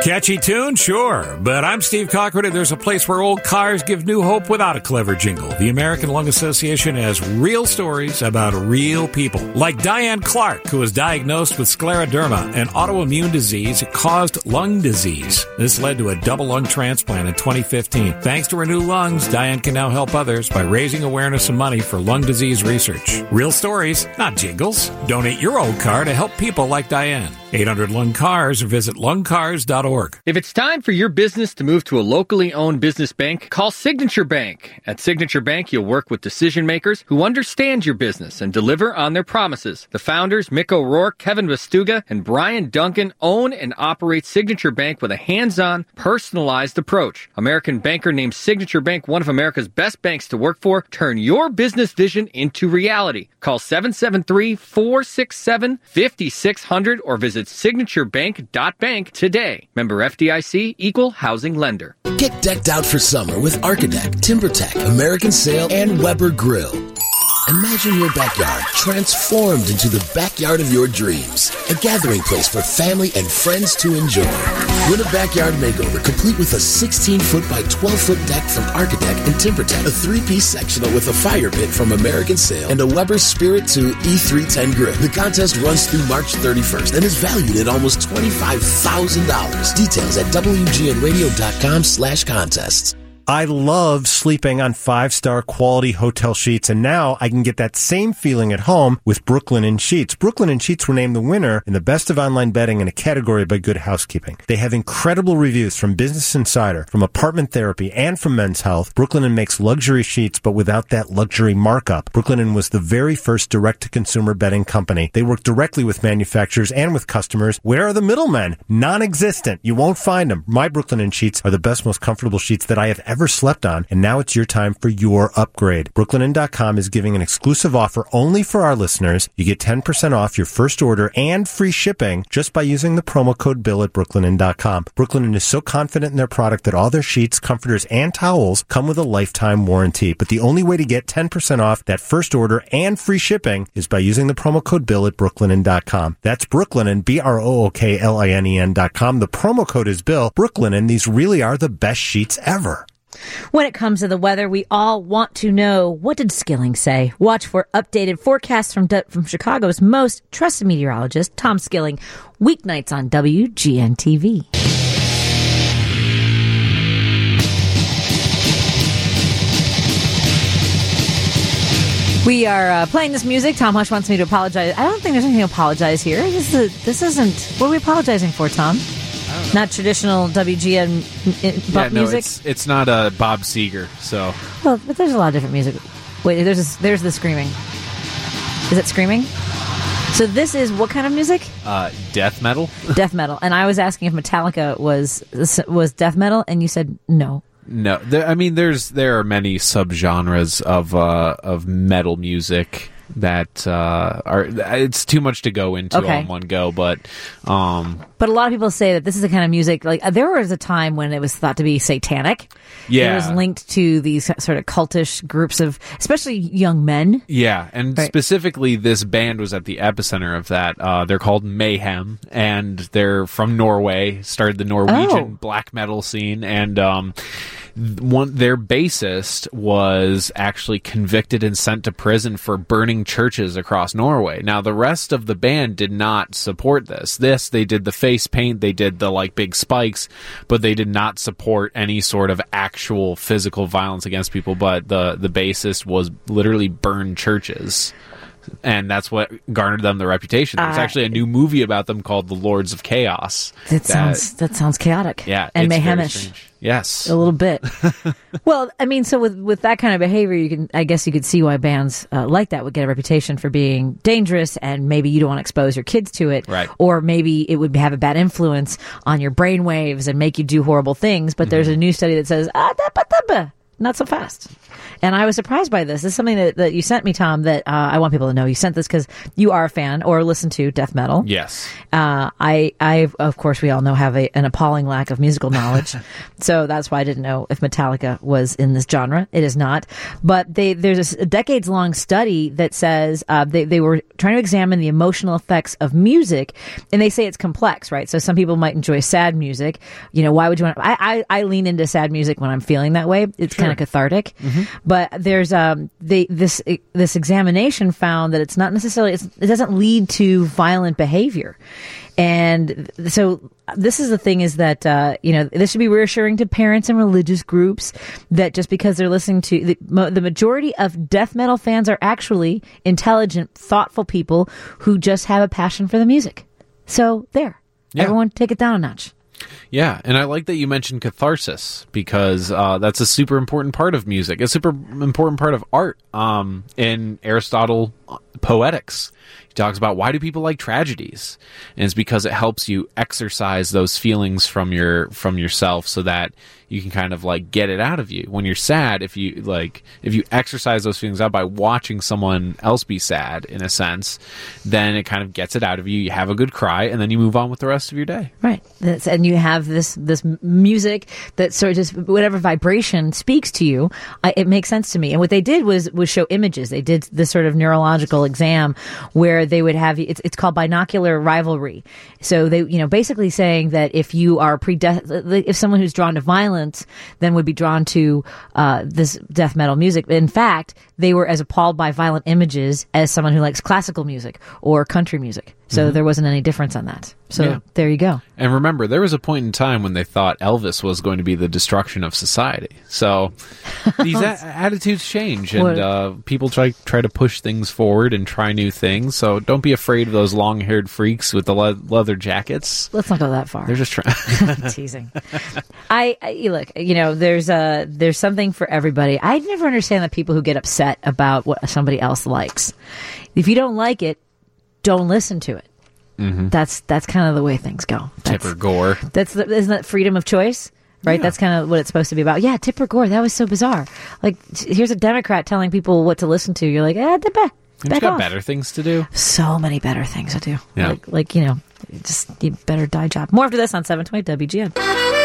Catchy tune? Sure. But I'm Steve Cochran, and there's a place where old cars give new hope without a clever jingle. The American Lung Association has real stories about real people. Like Diane Clark, who was diagnosed with scleroderma, an autoimmune disease that caused lung disease. This led to a double lung transplant in twenty fifteen. Thanks to her new lungs, Diane can now help others by raising awareness and money for lung disease research. Real stories, not jingles. Donate your old car to help people like Diane. eight hundred lung cars or visit lung cars dot org. If it's time for your business to move to a locally owned business bank, call Signature Bank. At Signature Bank, you'll work with decision makers who understand your business and deliver on their promises. The founders, Mick O'Rourke, Kevin Vastuga, and Brian Duncan, own and operate Signature Bank with a hands-on, personalized approach. American banker named Signature Bank one of America's best banks to work for. Turn your business vision into reality. Call seven seven three, four six seven, five six zero zero or visit signature bank dot bank today. Member F D I C, Equal Housing Lender. Get decked out for summer with Architect, TimberTech, American Sail, and Weber Grill. Imagine your backyard transformed into the backyard of your dreams. A gathering place for family and friends to enjoy. Win a backyard makeover complete with a sixteen-foot by twelve-foot deck from Architect and TimberTech, a three-piece sectional with a fire pit from American Sail, and a Weber Spirit two E three ten grill. The contest runs through March thirty-first and is valued at almost twenty-five thousand dollars. Details at W G N radio dot com slash contests. I love sleeping on five-star quality hotel sheets, and now I can get that same feeling at home with Brooklinen Sheets. Brooklinen Sheets were named the winner in the Best of Online Bedding in a category by Good Housekeeping. They have incredible reviews from Business Insider, from Apartment Therapy, and from Men's Health. Brooklinen makes luxury sheets, but without that luxury markup. Brooklinen was the very first direct-to-consumer bedding company. They work directly with manufacturers and with customers. Where are the middlemen? Non-existent. You won't find them. My Brooklinen Sheets are the best, most comfortable sheets that I have ever slept on, and now it's your time for your upgrade. Brooklinen dot com is giving an exclusive offer only for our listeners. You get ten percent off your first order and free shipping just by using the promo code BILL at Brooklinen dot com. Brooklinen is so confident in their product that all their sheets, comforters, and towels come with a lifetime warranty. But the only way to get ten percent off that first order and free shipping is by using the promo code BILL at Brooklinen dot com. That's Brooklinen, B R O O K L I N E N dot com. The promo code is BILL. Brooklinen, these really are the best sheets ever. When it comes to the weather, we all want to know, what did Skilling say? Watch for updated forecasts from from Chicago's most trusted meteorologist, Tom Skilling, weeknights on W G N T V. We are uh, playing this music. Tom Hush wants me to apologize. I don't think there's anything to apologize here. This is a, this isn't... What are we apologizing for, Tom? Not traditional W G N bump yeah, no, music? It's, it's not uh, Bob Seger, so... Well, but there's a lot of different music. Wait, there's a, there's the screaming. Is it screaming? So this is what kind of music? Uh, death metal. Death metal. And I was asking if Metallica was was death metal, and you said no. No, there, I mean, there's there are many subgenres of uh, of metal music that uh, are. It's too much to go into okay. on one go, but um, but a lot of people say that this is the kind of music. Like, there was a time when it was thought to be satanic. Yeah, it was linked to these sort of cultish groups of, especially young men. Yeah, and right. specifically, this band was at the epicenter of that. Uh, they're called Mayhem, and they're from Norway. Started the Norwegian oh. black metal scene, and um, one their bassist was actually convicted and sent to prison for burning churches across Norway. Now, the rest of the band did not support this. This, they did the face paint, they did the like big spikes, but they did not support any sort of actual physical violence against people. But the the bassist was literally burned churches. And that's what garnered them the reputation. There's uh, actually a new movie about them called The Lords of Chaos. That, that sounds that sounds chaotic. Yeah, and it's mayhemish. Yes, a little bit. Well, I mean, so with with that kind of behavior, you can, I guess, you could see why bands uh, like that would get a reputation for being dangerous, and maybe you don't want to expose your kids to it, right? Or maybe it would have a bad influence on your brain waves and make you do horrible things. But mm-hmm. there's a new study that says, ah, da, ba, da, ba. not so fast. And I was surprised by this. This is something that, that you sent me, Tom, that uh, I want people to know. You sent this because you are a fan or listen to death metal. Yes. Uh, I, I, of course, we all know, have a, an appalling lack of musical knowledge. So that's why I didn't know if Metallica was in this genre. It is not. But they, there's a decades-long study that says uh, they, they were trying to examine the emotional effects of music, and they say it's complex, right? So some people might enjoy sad music. You know, why would you want? I, I, I lean into sad music when I'm feeling that way. It's Sure. kind of cathartic. Mm-hmm. But there's um they this this examination found that it's not necessarily it's, it doesn't lead to violent behavior. And so this is the thing is that, uh, you know, this should be reassuring to parents and religious groups that just because they're listening to the, mo- the majority of death metal fans are actually intelligent, thoughtful people who just have a passion for the music. So there, Yeah. everyone take it down a notch. Yeah, and I like that you mentioned catharsis because uh, that's a super important part of music, a super important part of art. Um, in Aristotle Poetics, he talks about why do people like tragedies, and it's because it helps you exercise those feelings from your from yourself, so that you can kind of like get it out of you. When you're sad, if you like, if you exercise those feelings out by watching someone else be sad, in a sense, then it kind of gets it out of you. You have a good cry, and then you move on with the rest of your day. Right. That's, and you have this this music that sort of just whatever vibration speaks to you. I, it makes sense to me. And what they did was was show images. They did this sort of neurological exam where they would have you. It's it's called binocular rivalry. So they you know basically saying that if you are prede- if someone who's drawn to violence then would be drawn to uh, this death metal music. In fact, they were as appalled by violent images as someone who likes classical music or country music. So Mhm. there wasn't any difference on that. So Yeah. there you go. And remember, there was a point in time when they thought Elvis was going to be the destruction of society. So these a- attitudes change, and What- uh, people try try to push things forward and try new things. So don't be afraid of those long-haired freaks with the le- leather jackets. Let's not go that far. They're just trying. Teasing. I, I look. You know, there's a there's something for everybody. I never understand the people who get upset about what somebody else likes. If you don't like it, don't listen to it. Mm-hmm. That's that's kind of the way things go. That's, Tipper Gore. That's the, isn't that freedom of choice? Right, Yeah. that's kind of what it's supposed to be about. Yeah, Tipper Gore, that was so bizarre. Like, t- here's a Democrat telling people what to listen to. You're like, eh, da- ba- You've back got off. better things to do. So many better things to do. Yeah. Like, like you know, just you better die job. More after this on seven twenty W G N.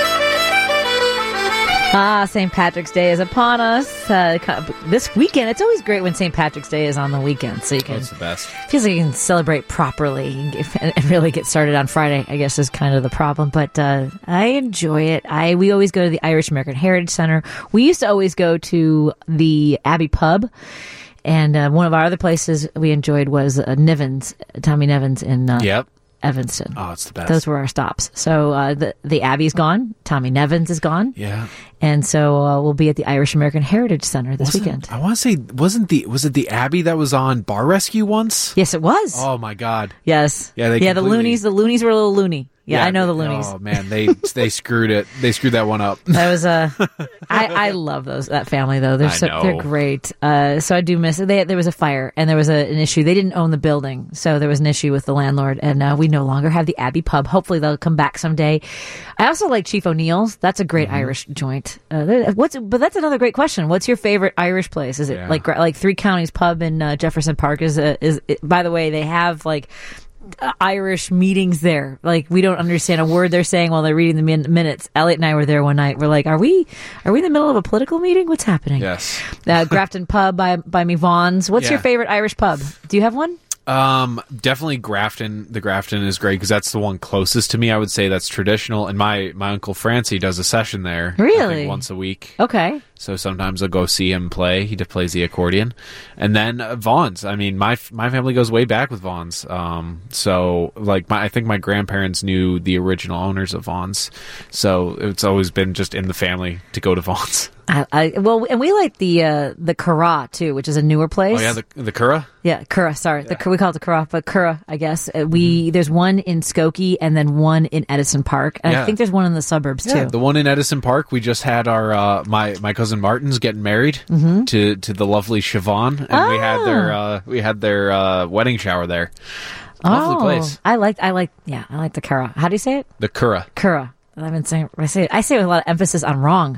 Ah, Saint Patrick's Day is upon us. Uh, co- this weekend, it's always great when Saint Patrick's Day is on the weekend, so you can. Oh, it's the best. Feels like you can celebrate properly and get- and really get started on Friday, I guess, is kind of the problem. But uh, I enjoy it. I we always go to the Irish American Heritage Center. We used to always go to the Abbey Pub. And uh, one of our other places we enjoyed was uh, Nivens, Tommy Nevins in uh, Yep. Evanston. Oh, it's the best. Those were our stops. So uh, the the Abbey's gone. Tommy Nevins is gone. Yeah. And so uh, we'll be at the Irish American Heritage Center this Wasn't- weekend. I want to say, wasn't the was it the Abbey that was on Bar Rescue once? Yes, it was. Oh my God. Yes. Yeah, they yeah. The completely- loonies. The loonies were a little loony. Yeah, I know the loonies. Oh man, they they screwed it. They screwed that one up. That was a. I I love those that family though. They're I so know. they're great. Uh, so I do miss it. They, there was a fire and there was a, an issue. They didn't own the building, so there was an issue with the landlord, and uh, we no longer have the Abbey Pub. Hopefully they'll come back someday. I also like Chief O'Neill's. That's a great Mm-hmm. Irish joint. Uh, there- what's but that's another great question. What's your favorite Irish place? Is it Yeah. like like Three Counties Pub in uh, Jefferson Park? Is a, is it, by the way they have like. Uh, Irish meetings there. Like, we don't understand a word they're saying while they're reading the min- minutes. Elliot and I were there one night. We're like, are we are we in the middle of a political meeting? What's happening? Yes. Uh, Grafton Pub by by me Vaughn's. What's Yeah. your favorite Irish pub? Do you have one? Um, definitely Grafton. The Grafton is great because that's the one closest to me. I would say that's traditional. And my, my uncle Francie does a session there. I Really? think once a week. Okay. So sometimes I'll go see him play. He plays the accordion. And then uh, Vaughn's. I mean, my my family goes way back with Vaughn's. Um, so like my, I think my grandparents knew the original owners of Vaughn's. So it's always been just in the family to go to Vaughn's. I, I well, and we like the uh, the Curragh too, which is a newer place. Oh yeah, the the Curragh? Yeah, Curragh. Sorry, the, we call it the Curragh, but Curragh, I guess. Uh, we there's one in Skokie and then one in Edison Park, and I Yeah. think there's one in the suburbs Yeah, too. the one in Edison Park. We just had our uh, my my cousin Martin's getting married Mhm. to to the lovely Siobhan, and we had their uh, we had their uh, wedding shower there. Lovely oh, place. I like I like yeah, I like the Curragh. How do you say it? The Curragh. Curragh. I've been saying I say it, I say it with a lot of emphasis on wrong.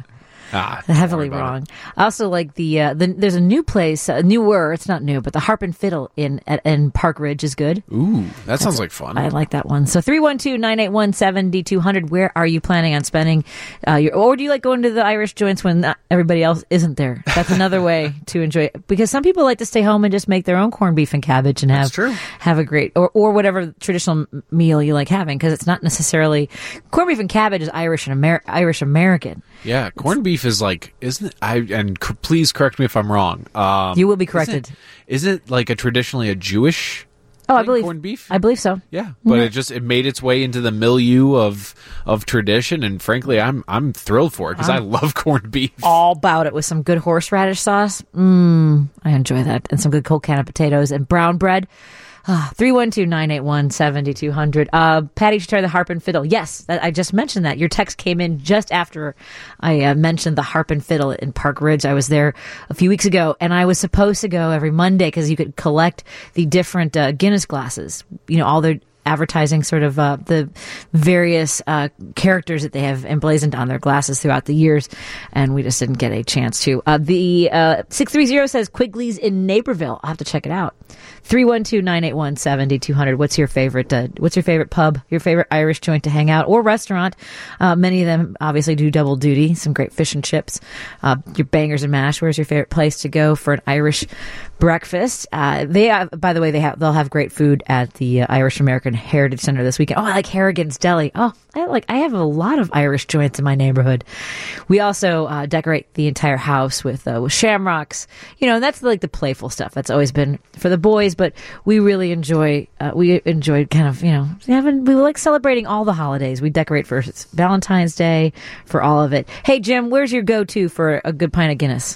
Ah, heavily wrong. I also like the, uh, the there's a new place, uh, newer. It's not new, but the Harp and Fiddle in at, in Park Ridge is good. Ooh, that sounds like fun. I like that one. So three one two, nine eight one, seven two zero zero. Where are you planning on spending uh, your, or do you like going to the Irish joints when not everybody else isn't there? That's another way to enjoy it, because some people like to stay home and just make their own corned beef and cabbage and have That's true. have a great or or whatever traditional meal you like having, because it's not necessarily corned beef and cabbage is Irish and Amer- Irish American. Yeah, corned beef is like, isn't it? I and c- please correct me if I'm wrong. Um, You will be corrected. Isn't, isn't it like a traditionally a Jewish? Oh, I thing, believe corned beef. I believe so. Yeah, but Mhm. it just it made its way into the milieu of of tradition, and frankly, I'm I'm thrilled for it because I I'm love corned beef. All about it with some good horseradish sauce. Mmm, I enjoy that, and some good cold can of potatoes and brown bread. three one two, nine eight one, seven two zero zero. Uh, Patty Chater, the Harp and Fiddle. Yes, that, I just mentioned that. Your text came in just after I uh, mentioned the Harp and Fiddle in Park Ridge. I was there a few weeks ago, and I was supposed to go every Monday because you could collect the different uh, Guinness glasses. You know, all their advertising sort of uh, the various uh, characters that they have emblazoned on their glasses throughout the years, and we just didn't get a chance to. Uh, the uh, six three zero says Quigley's in Naperville. I'll have to check it out. three one two, nine eight one, seven two zero zero. What's your favorite uh, what's your favorite pub, your favorite Irish joint to hang out, or restaurant? Uh, many of them obviously do double duty, some great fish and chips, uh, your bangers and mash. Where's your favorite place to go for an Irish breakfast? Uh, they have, by the way, they have they'll have great food at the uh, Irish American Heritage Center this weekend. Oh, I like Harrigan's Deli. Oh, I like I have a lot of Irish joints in my neighborhood. We also uh, decorate the entire house with uh, with shamrocks. You know, and that's like the playful stuff. That's always been for the boys, but we really enjoy uh, we enjoy kind of, you know, having we like celebrating all the holidays. We decorate for Valentine's Day, for all of it. Hey Jim, where's your go-to for a good pint of Guinness?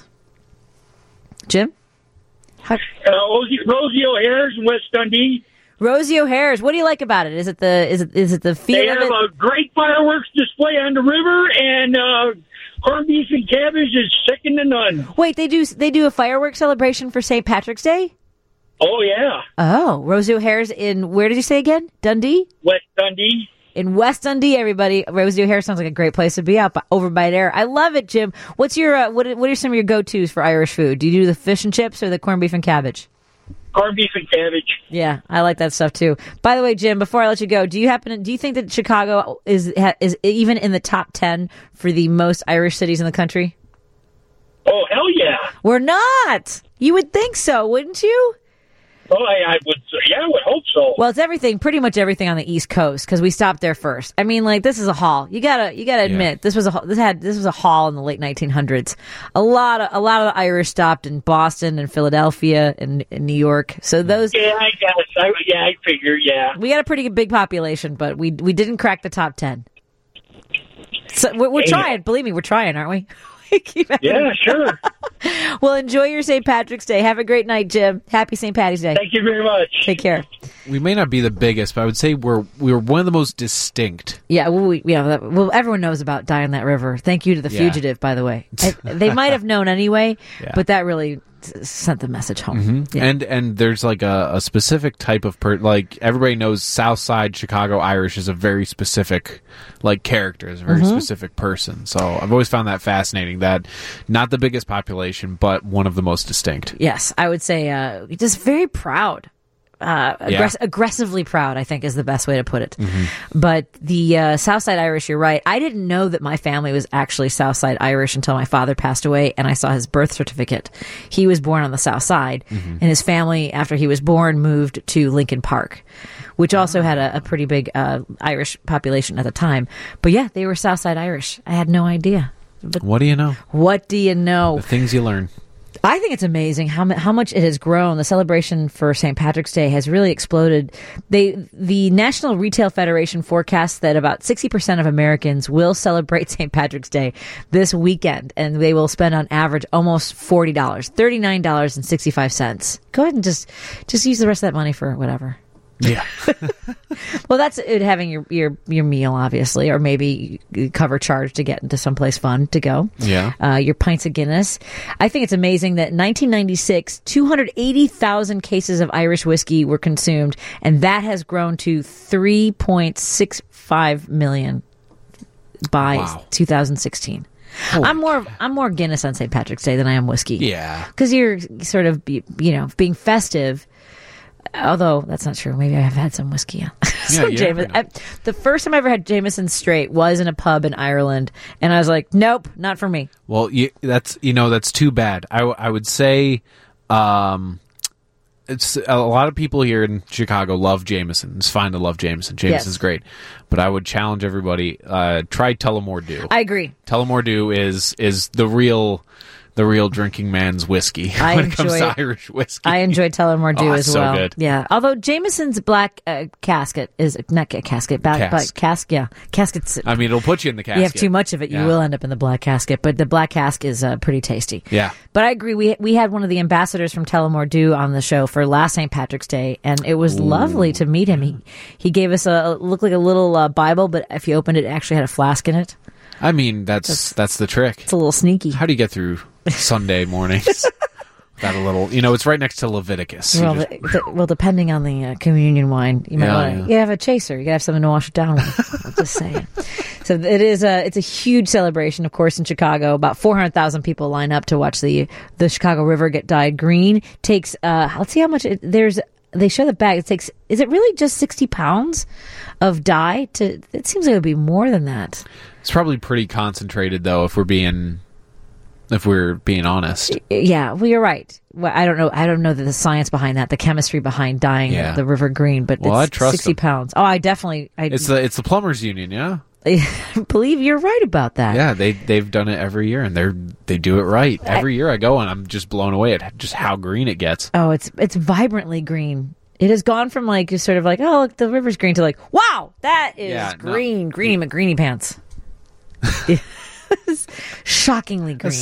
Jim? Uh, Rosie, Rosie O'Hare's in West Dundee. Rosie O'Hare's. What do you like about it? Is it the is it is it the feel They of have it? a great fireworks display on the river, and uh, corned beef and cabbage is second to none. Wait, they do they do a fireworks celebration for Saint Patrick's Day? Oh yeah, Oh, Rosie O'Hare's in, where did you say again? Dundee? West Dundee. In West Dundee, everybody. Rosie O'Hare sounds like a great place to be out by, over by there. I love it, Jim. What's your uh, what? What are some of your go-tos for Irish food? Do you do the fish and chips or the corned beef and cabbage? Corned beef and cabbage. Yeah, I like that stuff too. By the way, Jim, before I let you go, do you happen to, do you think that Chicago is ha, is even in the top ten for the most Irish cities in the country? Oh hell yeah! We're not. You would think so, wouldn't you? Oh, I, I would. Yeah, I would hope so. Well, it's everything, pretty much everything on the East Coast, because we stopped there first. I mean, like, this is a haul. You gotta, you gotta admit, Yeah. this was a this had this was a haul in the late nineteen hundreds. A lot of a lot of the Irish stopped in Boston and Philadelphia and, and New York. So those, Yeah, I guess. I, yeah, I figure. Yeah. we got a pretty big population, but we we didn't crack the top ten. So we're, we're Damn. trying. Believe me, we're trying, aren't we? We keep having- Yeah, sure. Well, enjoy your Saint Patrick's Day. Have a great night, Jim. Happy Saint Patty's Day. Thank you very much. Take care. We may not be the biggest, but I would say we're we're one of the most distinct. Yeah, well, we, yeah, that- well, everyone knows about Die on That River. Thank you to The Yeah. Fugitive, by the way. I, they might have known anyway, Yeah. but that really s- sent the message home. Mhm. Yeah. And and there's like a, a specific type of per like everybody knows South Side Chicago Irish is a very specific like character, is a very Mhm. specific person. So I've always found that fascinating. That not the biggest population, but one of the most distinct. Yes, I would say uh, just very proud. Uh, Yeah. aggress- aggressively proud, I think, is the best way to put it. Mhm. But the uh, Southside Irish, you're right. I didn't know that my family was actually Southside Irish until my father passed away and I saw his birth certificate. He was born on the South Side, Mhm. and his family, after he was born, moved to Lincoln Park, which also had a, a pretty big uh, Irish population at the time. But yeah, they were Southside Irish. I had no idea. But What do you know? what do you know? The things you learn. I think it's amazing how mu- how much it has grown. The celebration for Saint Patrick's Day has really exploded. They the National Retail Federation forecasts that about sixty percent of Americans will celebrate Saint Patrick's Day this weekend, and they will spend on average almost forty dollars, thirty-nine dollars and sixty-five cents. Go ahead and just just use the rest of that money for whatever. Yeah. Well, that's it, having your, your your meal, obviously, or maybe you cover charge to get into someplace fun to go. Yeah. Uh, your pints of Guinness. I think it's amazing that in nineteen ninety-six, two hundred eighty thousand cases of Irish whiskey were consumed, and that has grown to three point six five million by Wow. two thousand sixteen. Holy I'm more I'm more Guinness on Saint Patrick's Day than I am whiskey. Yeah. Because you're sort of, you know, being festive. Although that's not true. Maybe I have had some whiskey. some you Jameson. never know. I, the first time I ever had Jameson straight was in a pub in Ireland, and I was like, nope, not for me. Well, you, that's you know that's too bad. I, w- I would say, um, it's a lot of people here in Chicago love Jameson. It's fine to love Jameson. Jameson's Yes. great, but I would challenge everybody. Uh, try Tullamore Dew. I agree. Tullamore Dew is is the real. The real drinking man's whiskey I when it comes enjoy to it. Irish whiskey. I enjoy Tullamore Dew Oh, as it's so well. good. Yeah. Although Jameson's black uh, casket is not a casket, back, Cask. but cask, yeah, caskets. I mean, it'll put you in the casket. You have too much of it, you Yeah. will end up in the black casket. But the black cask is uh, pretty tasty. Yeah. But I agree. We we had one of the ambassadors from Tullamore Dew on the show for last Saint Patrick's Day, and it was Ooh. lovely to meet him. He he gave us a looked like a little uh, Bible, but if you opened it, it actually had a flask in it. I mean, that's That's- that's the trick. It's a little sneaky. How do you get through Sunday mornings? That a little, you know, it's right next to Leviticus. You Well, just- the, the, well, depending on the uh, communion wine, you might Yeah, want to. yeah. You have a chaser. You gotta have something to wash it down with. I'm just saying. So it is a it's a huge celebration, of course, in Chicago. About four hundred thousand people line up to watch the the Chicago River get dyed green. Takes uh, let's see how much it, there's. They show the bag. It takes. Is it really just sixty pounds of dye? To it seems like it would be more than that. It's probably pretty concentrated, though, if we're being if we're being honest. Yeah, well, you're right. Well, I don't know. I don't know the science behind that, the chemistry behind dyeing Yeah. the river green, but Well, it's I trust sixty them. pounds. Oh, I definitely. I It's the it's the plumbers union, yeah. I believe you're right about that. Yeah, they they've done it every year, and they're they do it right every year. I go and I'm just blown away at just how green it gets. Oh, it's it's vibrantly green. It has gone from like just sort of like, oh, look, the river's green to like, wow, that is Yeah, no. green, greeny McGreeny pants. It's shockingly green.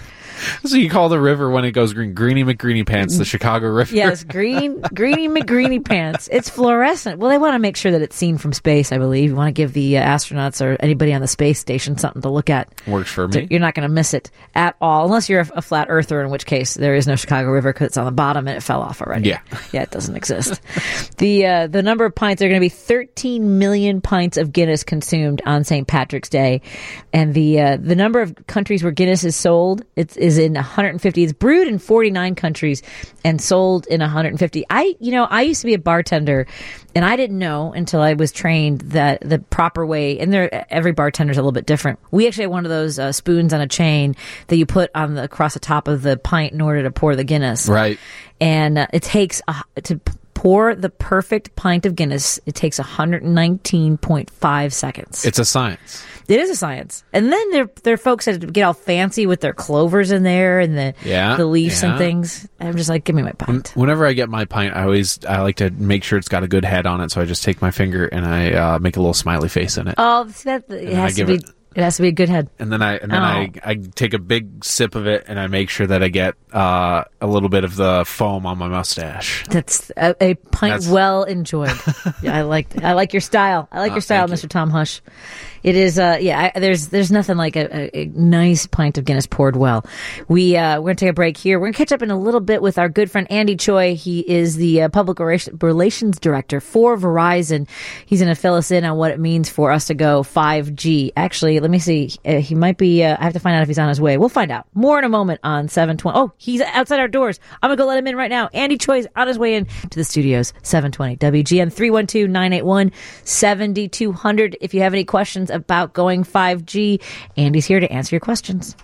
So you call the river when it goes green, Greeny McGreeny Pants, the Chicago River. Yes, green, greeny McGreeny pants. It's fluorescent. Well, they want to make sure that it's seen from space, I believe. You want to give the uh, astronauts or anybody on the space station something to look at. Works for So me. you're not going to miss it at all, unless you're a, a flat earther, in which case there is no Chicago River because it's on the bottom and it fell off already. Yeah. Yeah, it doesn't exist. the uh, the number of pints, are going to be thirteen million pints of Guinness consumed on Saint Patrick's Day. And the uh, the number of countries where Guinness is sold, it is in one hundred fifty. It's brewed in forty-nine countries and sold in one hundred fifty. I, you know, I used to be a bartender, and I didn't know until I was trained that the proper way, and there, every bartender's a little bit different. We actually had one of those uh, spoons on a chain that you put on the across the top of the pint in order to pour the Guinness. Right. And uh, it takes uh, to p- pour the perfect pint of Guinness, it takes one hundred nineteen point five seconds. It's a science. It is a science. And then there there are folks that get all fancy with their clovers in there and the Yeah, the leaves and yeah. things. I'm just like, give me my pint. Whenever I get my pint, I always I like to make sure it's got a good head on it. So I just take my finger and I uh, make a little smiley face in it, Oh, see, that it then has I to give be. it- It has to be a good head. and then I and then Oh. I, I take a big sip of it and I make sure that I get uh, a little bit of the foam on my mustache. That's a, a pint That's- well enjoyed. Yeah, I like I like your style. I like Oh, your style, thank you. Mister Tom Hush. It is, uh, yeah. I, there's there's nothing like a, a, a nice pint of Guinness poured well. We uh, we're gonna take a break here. We're gonna catch up in a little bit with our good friend Andy Choi. He is the uh, public relations director for Verizon. He's gonna fill us in on what it means for us to go five G. Actually, let me see. Uh, he might be. Uh, I have to find out if he's on his way. We'll find out more in a moment on seven twenty. Oh, he's outside our doors. I'm gonna go let him in right now. Andy Choi's on his way in to the studios. seven twenty W G N three one two, nine eight one, seven two zero zero. If you have any questions about going five G, Andy's here to answer your questions.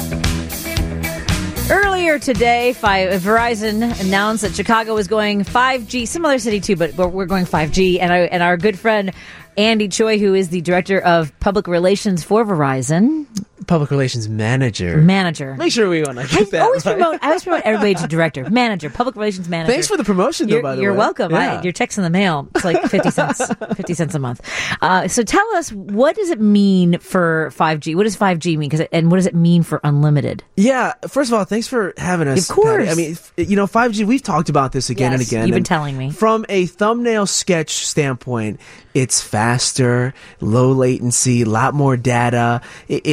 Earlier today, Fi- Verizon announced that Chicago was going five G. Similar city too, but we're- we're going five G. And, I, and our good friend Andy Choi, who is the director of public relations for Verizon, Public relations manager. manager. Make sure we want to I get that always right. promote. I always promote everybody to director, manager, public relations manager. Thanks for the promotion, though. You're, by the you're way, welcome. Yeah. I, your check's in the mail. It's like fifty cents, fifty cents a month. Uh, so tell us, what does it mean for five G? What does five G mean? 'Cause it, and what does it mean for unlimited? Yeah, first of all, thanks for having us. Of course. Patty. I mean, f- you know, five G, we've talked about this again Yes, and again. you've been and telling me. From a thumbnail sketch standpoint, it's faster, low latency, a lot more data. It, it, it will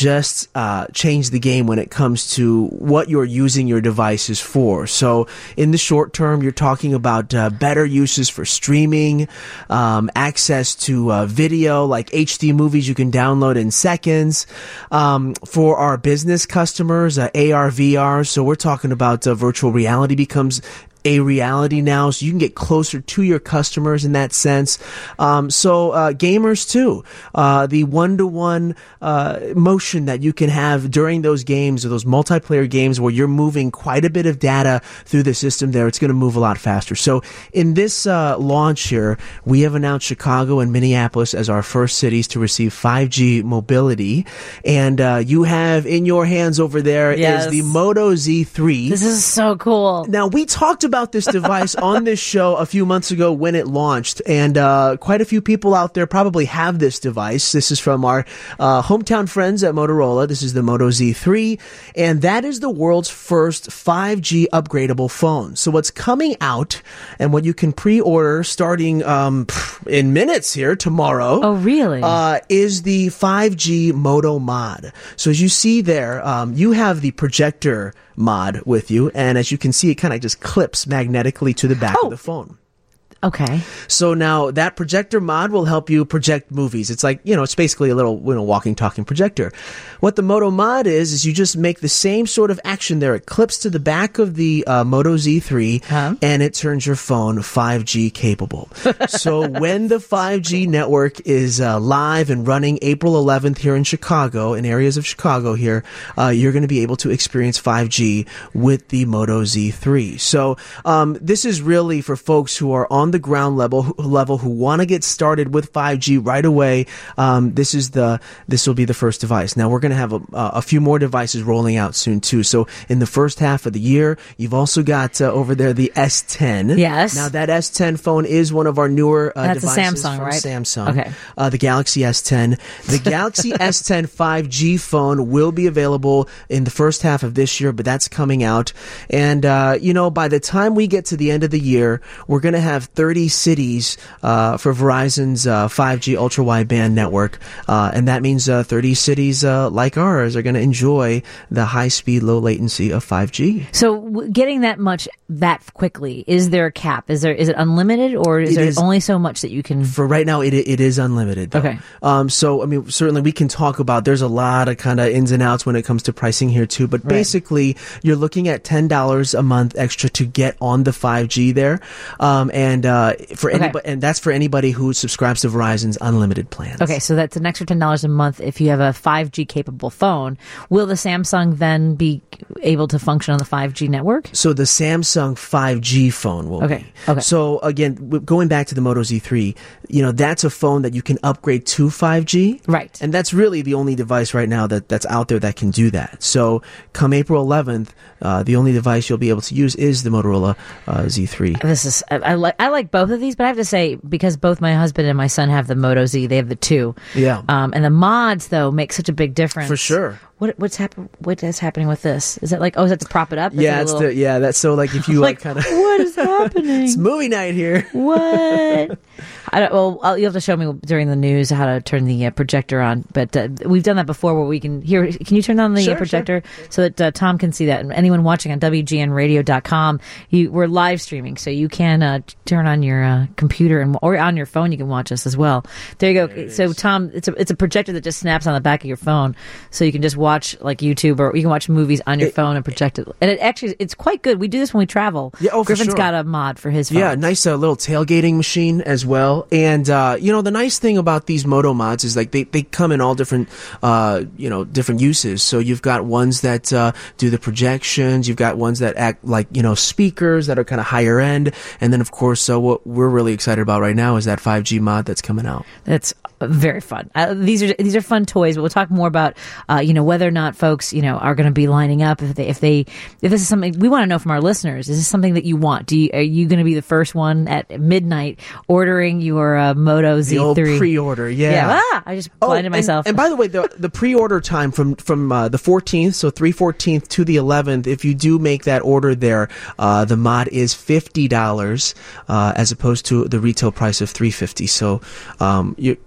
just uh, changed the game when it comes to what you're using your devices for. So in the short term, you're talking about uh, better uses for streaming, um, access to uh, video like H D movies you can download in seconds. Um, for our business customers, uh, A R, V R. So we're talking about uh, virtual reality becomes a reality now, so you can get closer to your customers in that sense. Um, so uh, gamers too, uh, the one-to-one uh, motion that you can have during those games or those multiplayer games where you're moving quite a bit of data through the system there, it's going to move a lot faster. So in this uh, launch here, we have announced Chicago and Minneapolis as our first cities to receive five G mobility, and uh, you have in your hands over there Yes. is the Moto Z three. This is so cool. Now, we talked about about this device on this show a few months ago when it launched, and uh, quite a few people out there probably have this device. This is from our uh, hometown friends at Motorola. This is the Moto Z three, and that is the world's first five G upgradable phone. So what's coming out and what you can pre-order starting um, in minutes here tomorrow. Oh, really? Uh, is the five G Moto Mod. So as you see there, um, you have the projector mod with you, and as you can see, it kind of just clips magnetically to the back Oh. of the phone. Okay. So now that projector mod will help you project movies. It's like, you know, it's basically a little, you know, walking, talking projector. What the Moto Mod is, is you just make the same sort of action there. It clips to the back of the uh, Moto Z three, Huh? and it turns your phone five G capable. So when the five G network is uh, live and running April eleventh here in Chicago, in areas of Chicago here, uh, you're going to be able to experience five G with the Moto Z three. So um, this is really for folks who are on the ground level level who want to get started with five G right away. Um, this is the this will be the first device. Now we're going to have a, a few more devices rolling out soon too. So in the first half of the year, you've also got uh, over there the S ten. Yes. Now that S ten phone is one of our newer uh, That's a devices Samsung, from right? Samsung. Okay. Uh, the Galaxy S ten. The Galaxy S ten five G phone will be available in the first half of this year, but that's coming out. And uh, you know, by the time we get to the end of the year, we're going to have thirty cities uh, for Verizon's uh, five G ultra wideband network, uh, and that means uh, thirty cities uh, like ours are going to enjoy the high speed, low latency of five G. So w- getting that much that quickly, is there a cap? Is there is it unlimited, or is It there is- only so much that you can? For right now, it it is unlimited. Though. Okay. Um. So I mean, certainly we can talk about. There's a lot of kind of ins and outs when it comes to pricing here too. But Right. basically, you're looking at ten dollars a month extra to get on the five G there. Um. And uh, for Okay. anybody, and that's for anybody who subscribes to Verizon's unlimited plans. Okay, so that's an extra ten dollars a month if you have a five G capable phone. Will the Samsung then be able to function on the five G network? So the Samsung five G phone will Okay, be. okay. So again, w- going back to the Moto Z three, you know, that's a phone that you can upgrade to five G. Right. And that's really the only device right now that, that's out there that can do that. So come April eleventh, uh, the only device you'll be able to use is the Motorola uh, Z three. This is I, I like I like both of these, but I have to say because both my husband and my son have the Moto Z, they have the two. Yeah. Um, and the mods though make such a big difference For sure. What what's happen? What is happening with this? Is it like oh, is that to prop it up? Is Yeah, it a it's little- the, yeah, that's so like if you like, Like, kind of what is happening? It's movie night here. What? I don't. Well, I'll, you'll have to show me during the news how to turn the uh, projector on. But uh, we've done that before, where we can hear. Can you turn on the Sure, uh, projector so that uh, Tom can see that? And anyone watching on W G N radio dot com, you, we're live streaming, so you can uh, turn on your uh, computer and or on your phone. You can watch us as well. There you go. So Tom, it's a it's a projector that just snaps on the back of your phone, so you can just watch like YouTube or you can watch movies on your It- phone and project it. And it actually it's quite good. We do this when we travel. Yeah, oh, for Griffin's sure. got a mod for his phone. Yeah, nice uh, little tailgating machine as well. And, uh, you know, the nice thing about these Moto mods is like they, they come in all different, uh, you know, different uses. So you've got ones that uh, do the projections. You've got ones that act like, you know, speakers that are kind of higher end. And then, of course, uh, what we're really excited about right now is that five G mod that's coming out. That's very fun. Uh, these are these are fun toys, but we'll talk more about uh, you know whether or not folks you know are going to be lining up if they if they if this is something we want to know from our listeners. Is this something that you want? Do you, are you going to be the first one at midnight ordering your uh, Moto Z The three old pre-order, yeah. Yeah. Ah, I just blinded and- myself. And, by the way, the the pre-order time from from uh, the fourteenth, so three fourteenth to the eleventh, if you do make that order there, uh, the mod is fifty dollars uh, as opposed to the retail price of three fifty. So um, you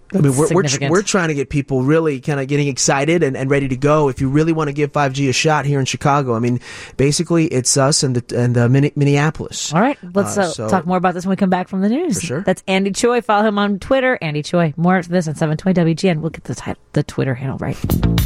I mean, we're, we're, tr- significant. we're trying to get people really kind of getting excited and, and ready to go. If you really want to give five G a shot here in Chicago, I mean, basically it's us and the, and the Min- Minneapolis. All right, let's uh, Uh, so- talk more about this when we come back from the news. For sure. That's Andy Choi. Follow him on Twitter, Andy Choi. More of this on seven twenty W G N. We'll get the, title, the Twitter handle right.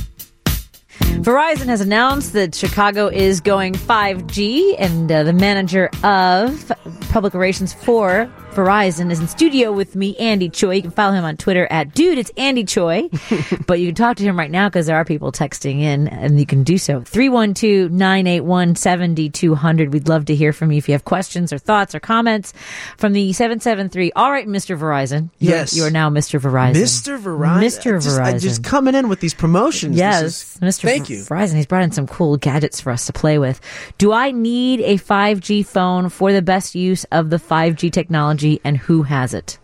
Verizon has announced that Chicago is going five G, and uh, the manager of public relations for Verizon is in studio with me, Andy Choi. You can follow him on Twitter at Dude, it's Andy Choi. But you can talk to him right now because there are people texting in, and you can do so. three one two, nine eight one, seven two zero zero. We'd love to hear from you if you have questions or thoughts or comments from the seven seven three. All right, Mister Verizon. You Yes. Are, you are now Mister Verizon. Mister Verizon. Mister I just, Verizon. I just coming in with these promotions. Yes, This is- Mister Thank V- you. Verizon. He's brought in some cool gadgets for us to play with. Do I need a five G phone for the best use of the five G technology, and who has it?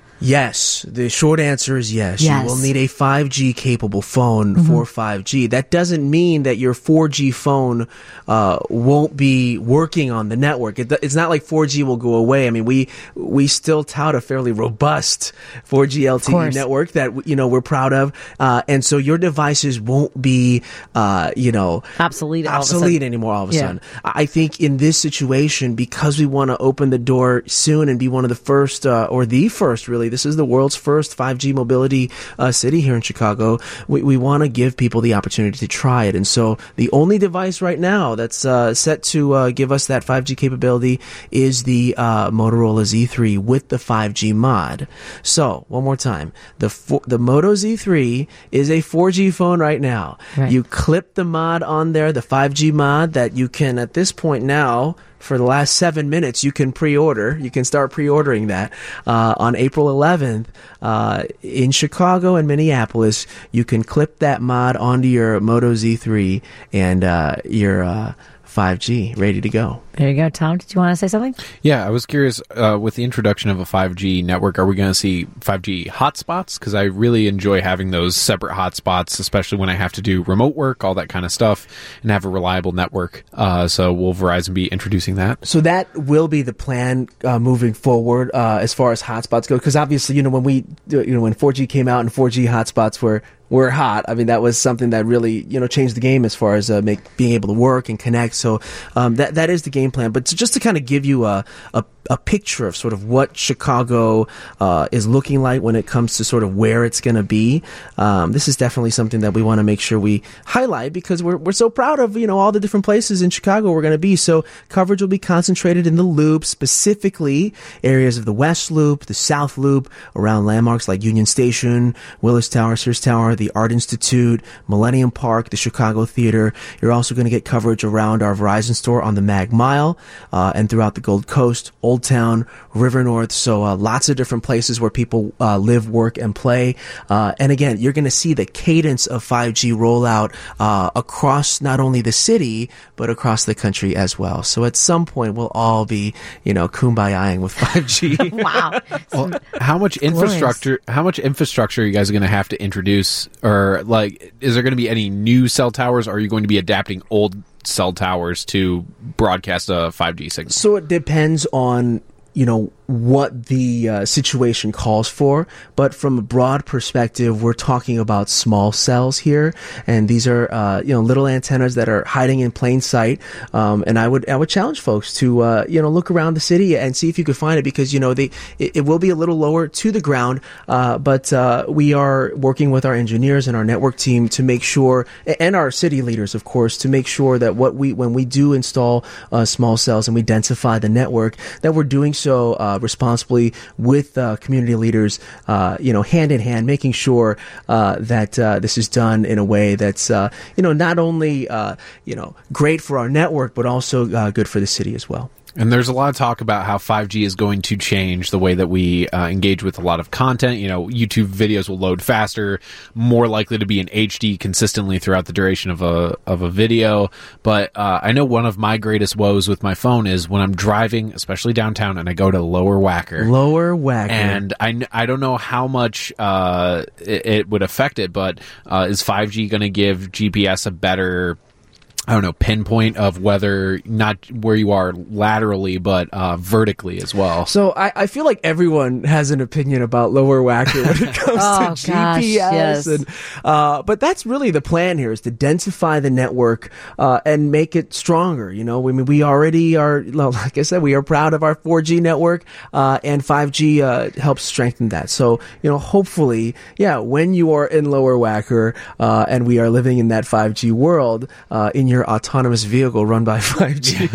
Yes. The short answer is yes. Yes. You will need a five G capable phone Mm-hmm. for five G. That doesn't mean that your four G phone uh, won't be working on the network. It, it's not like four G will go away. I mean, we we still tout a fairly robust four G L T E course. network that, you know, we're proud of. Uh, and so your devices won't be, uh, you know, Obsolete. all of a obsolete sudden. anymore all of a Yeah. sudden. I think in this situation, because we want to open the door soon and be one of the first, uh, or the first really, this is the world's first five G mobility uh, city here in Chicago, we, we want to give people the opportunity to try it. And so the only device right now that's uh, set to uh, give us that five G capability is the uh, Motorola Z three with the five G mod. So, one more time, the fo- the Moto Z three is a four G phone right now. Right. You clip the mod on there, the five G mod that you can at this point now, for the last seven minutes, you can pre-order. You can start pre-ordering that uh, on April eleventh uh, in Chicago and Minneapolis. You can clip that mod onto your Moto Z three and uh, your uh, five G ready to go. There you go. Tom, did you want to say something? Yeah, I was curious, uh, with the introduction of a five G network, are we going to see five G hotspots? Because I really enjoy having those separate hotspots, especially when I have to do remote work, all that kind of stuff, and have a reliable network. Uh, so will Verizon be introducing that? So that will be the plan uh, moving forward uh, as far as hotspots go. Because obviously, you know, when we, you know, when four G came out and four G hotspots were were hot, I mean, that was something that really, you know, changed the game as far as uh, make being able to work and connect. So um, that that is the game plan. But to, just to kind of give you a, a a picture of sort of what Chicago uh, is looking like when it comes to sort of where it's going to be. Um, this is definitely something that we want to make sure we highlight because we're we're so proud of, you know, all the different places in Chicago we're going to be. So coverage will be concentrated in the Loop, specifically areas of the West Loop, the South Loop, around landmarks like Union Station, Willis Tower, Sears Tower, the Art Institute, Millennium Park, the Chicago Theater. You're also going to get coverage around our Verizon store on the Mag Mile uh, and throughout the Gold Coast, Old Town, River North, so uh, lots of different places where people uh, live, work, and play. Uh, and again, you're going to see the cadence of five G rollout uh, across not only the city, but across the country as well. So at some point, we'll all be, you know, kumbayaing with five G. Wow. Well, how much infrastructure? How much infrastructure are you guys going to have to introduce, or like, is there going to be any new cell towers? Or are you going to be adapting old cell towers to broadcast a five G signal? So it depends on, you know, what the uh, situation calls for, but from a broad perspective, we're talking about small cells here, and these are uh, you know, little antennas that are hiding in plain sight. Um, and I would I would challenge folks to uh, you know, look around the city and see if you could find it, because you know they it, it will be a little lower to the ground, uh, but uh, we are working with our engineers and our network team to make sure, and our city leaders, of course, to make sure that what we when we do install uh, small cells and we densify the network, that we're doing so Uh, responsibly with uh, community leaders, uh, you know, hand in hand, making sure uh, that uh, this is done in a way that's, uh, you know, not only, uh, you know, great for our network, but also uh, good for the city as well. And there's a lot of talk about how five G is going to change the way that we uh, engage with a lot of content. You know, YouTube videos will load faster, more likely to be in H D consistently throughout the duration of a of a video. But uh, I know one of my greatest woes with my phone is when I'm driving, especially downtown, and I go to Lower Wacker. Lower Wacker. And I, I don't know how much uh, it, it would affect it, but uh, is five G going to give G P S a better I don't know, pinpoint of whether not where you are laterally, but uh, vertically as well. So I, I feel like everyone has an opinion about lower whacker when it comes oh, to G P gosh, S. yes. And, uh, but that's really the plan here, is to densify the network uh, and make it stronger. You know, I mean, we already are, like I said, we are proud of our four G network, uh, and five G uh, helps strengthen that. So, you know, hopefully, yeah, when you are in lower whacker uh, and we are living in that five G world, uh, in your your autonomous vehicle run by five G,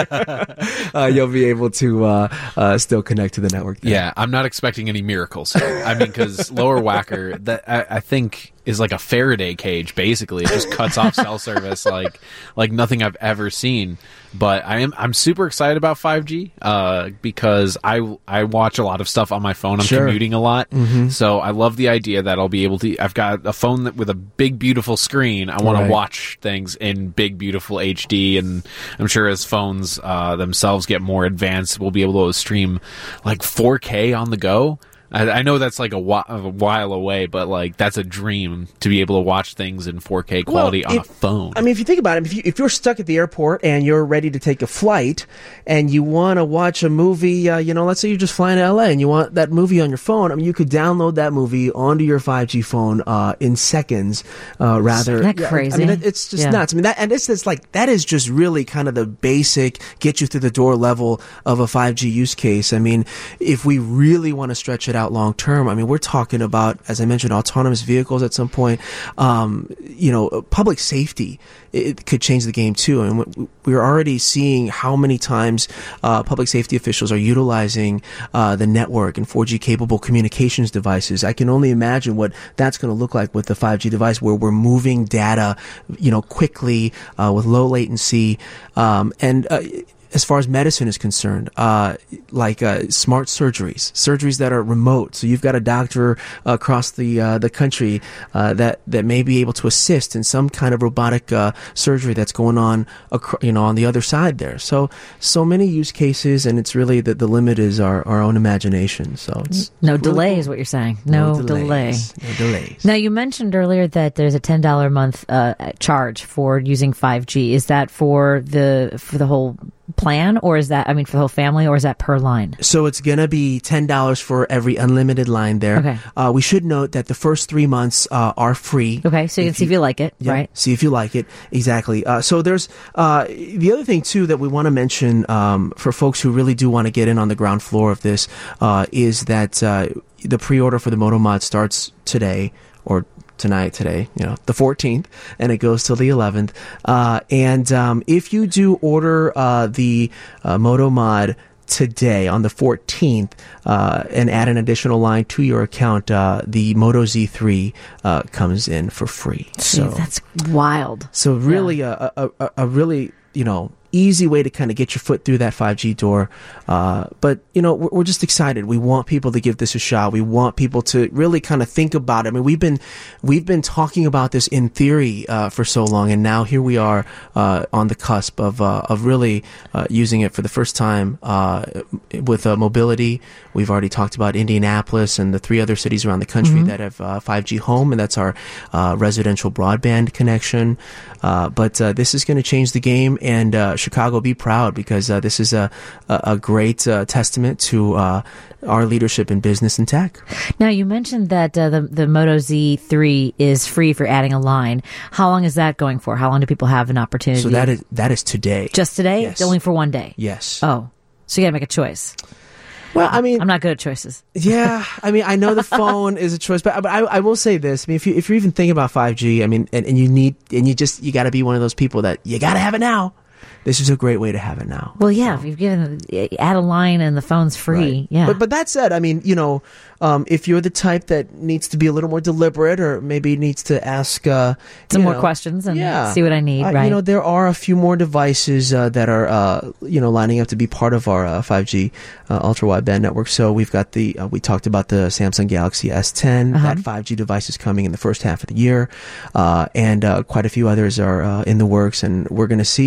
uh, you'll be able to uh, uh, still connect to the network there. Yeah, I'm not expecting any miracles. I mean, because lower whacker, that I, I think is like a Faraday cage. Basically, it just cuts off cell service like like nothing I've ever seen. But I am I'm super excited about five G uh, because I I watch a lot of stuff on my phone. I'm Sure. commuting a lot, Mhm. so I love the idea that I'll be able to. I've got a phone that, with a big beautiful screen. I want Right. to watch things in big beautiful H D, and I'm sure as phones uh, themselves get more advanced, we'll be able to stream like four K on the go. I, I know that's like a, whi- a while away, but like that's a dream to be able to watch things in four K quality Well, on if- a phone. I mean, if you think about it, if, you, if you're stuck at the airport and you're ready to take a flight and you want to watch a movie, uh, you know, let's say you're just flying to L A and you want that movie on your phone, I mean, you could download that movie onto your five G phone uh, in seconds uh, rather. Isn't that Yeah, crazy? I mean, it, it's just Yeah. nuts. I mean, that, and it's just like, that is just really kind of the basic get you through the door level of a five G use case. I mean, if we really want to stretch it out long term, I mean, we're talking about, as I mentioned, autonomous vehicles at some point. Um, you know, public safety, it could change the game too. And we're already seeing how many times uh, public safety officials are utilizing uh, the network and four G capable communications devices. I can only imagine what that's going to look like with the five G device, where we're moving data, you know, quickly uh, with low latency, um, and uh, as far as medicine is concerned, uh, like uh, smart surgeries, surgeries that are remote. So you've got a doctor across the uh, the country uh, that that may be able to assist in some kind of robotic uh, surgery that's going on, acro- you know, on the other side there. So so many use cases, and it's really that the limit is our, our own imagination. So it's No really delay cool. is what you're saying. No, No delay. delays. No delays. Now, you mentioned earlier that there's a ten dollars a month uh, charge for using five G. Is that for the for the whole plan, or is that, I mean, for the whole family, or is that per line? So it's going to be ten dollars for every unlimited line there. Okay. Uh, we should note that the first three months uh, are free. Okay, so you can see if you like it, Yeah, right? see if you like it. Exactly. Uh, so there's uh, the other thing, too, that we want to mention um, for folks who really do want to get in on the ground floor of this uh, is that uh, the pre-order for the MotoMod starts today, or tonight, today, you know, the fourteenth, and it goes till the eleventh. Uh, and um, if you do order uh, the uh, MotoMod today on the fourteenth uh, and add an additional line to your account, uh, the Moto Z three uh, comes in for free. So Jeez, that's wild. so really a, a, a, a really, you know, easy way to kind of get your foot through that five G door. Uh, but, you know, we're, we're just excited. We want people to give this a shot. We want people to really kind of think about it. I mean, we've been, we've been talking about this in theory, uh, for so long. And now here we are, uh, on the cusp of, uh, of really, uh, using it for the first time, uh, with, uh, mobility. We've already talked about Indianapolis and the three other cities around the country Mhm. that have, uh, five G home, and that's our, uh, residential broadband connection. Uh, but, uh, this is going to change the game, and, uh, Chicago, be proud, because uh, this is a a, a great uh, testament to uh, our leadership in business and tech. Now, you mentioned that uh, the the Moto Z three is free for adding a line. How long is that going for? How long do people have an opportunity? So that is that is today. Just today? Yes. Only for one day? Yes. Oh, so you got to make a choice. Well, I mean, I'm not good at choices. Yeah, I mean, I know the phone is a choice, but, but I, I will say this. I mean, if you if you're even thinking about five G, I mean, and, and you need and you just you got to be one of those people that you got to have it now. This is a great way to have it now. Well, yeah, if you've given add a line and the phone's free, Right. yeah. But but that said, I mean, you know, um, if you're the type that needs to be a little more deliberate, or maybe needs to ask uh, Some you more know, questions and yeah. see what I need, Uh, right? You know, there are a few more devices uh, that are uh, you know lining up to be part of our uh, five G uh, ultra wideband network. So we've got the uh, we talked about the Samsung Galaxy S ten. Uh-huh. That five G device is coming in the first half of the year, uh, and uh, quite a few others are uh, in the works, and we're going to see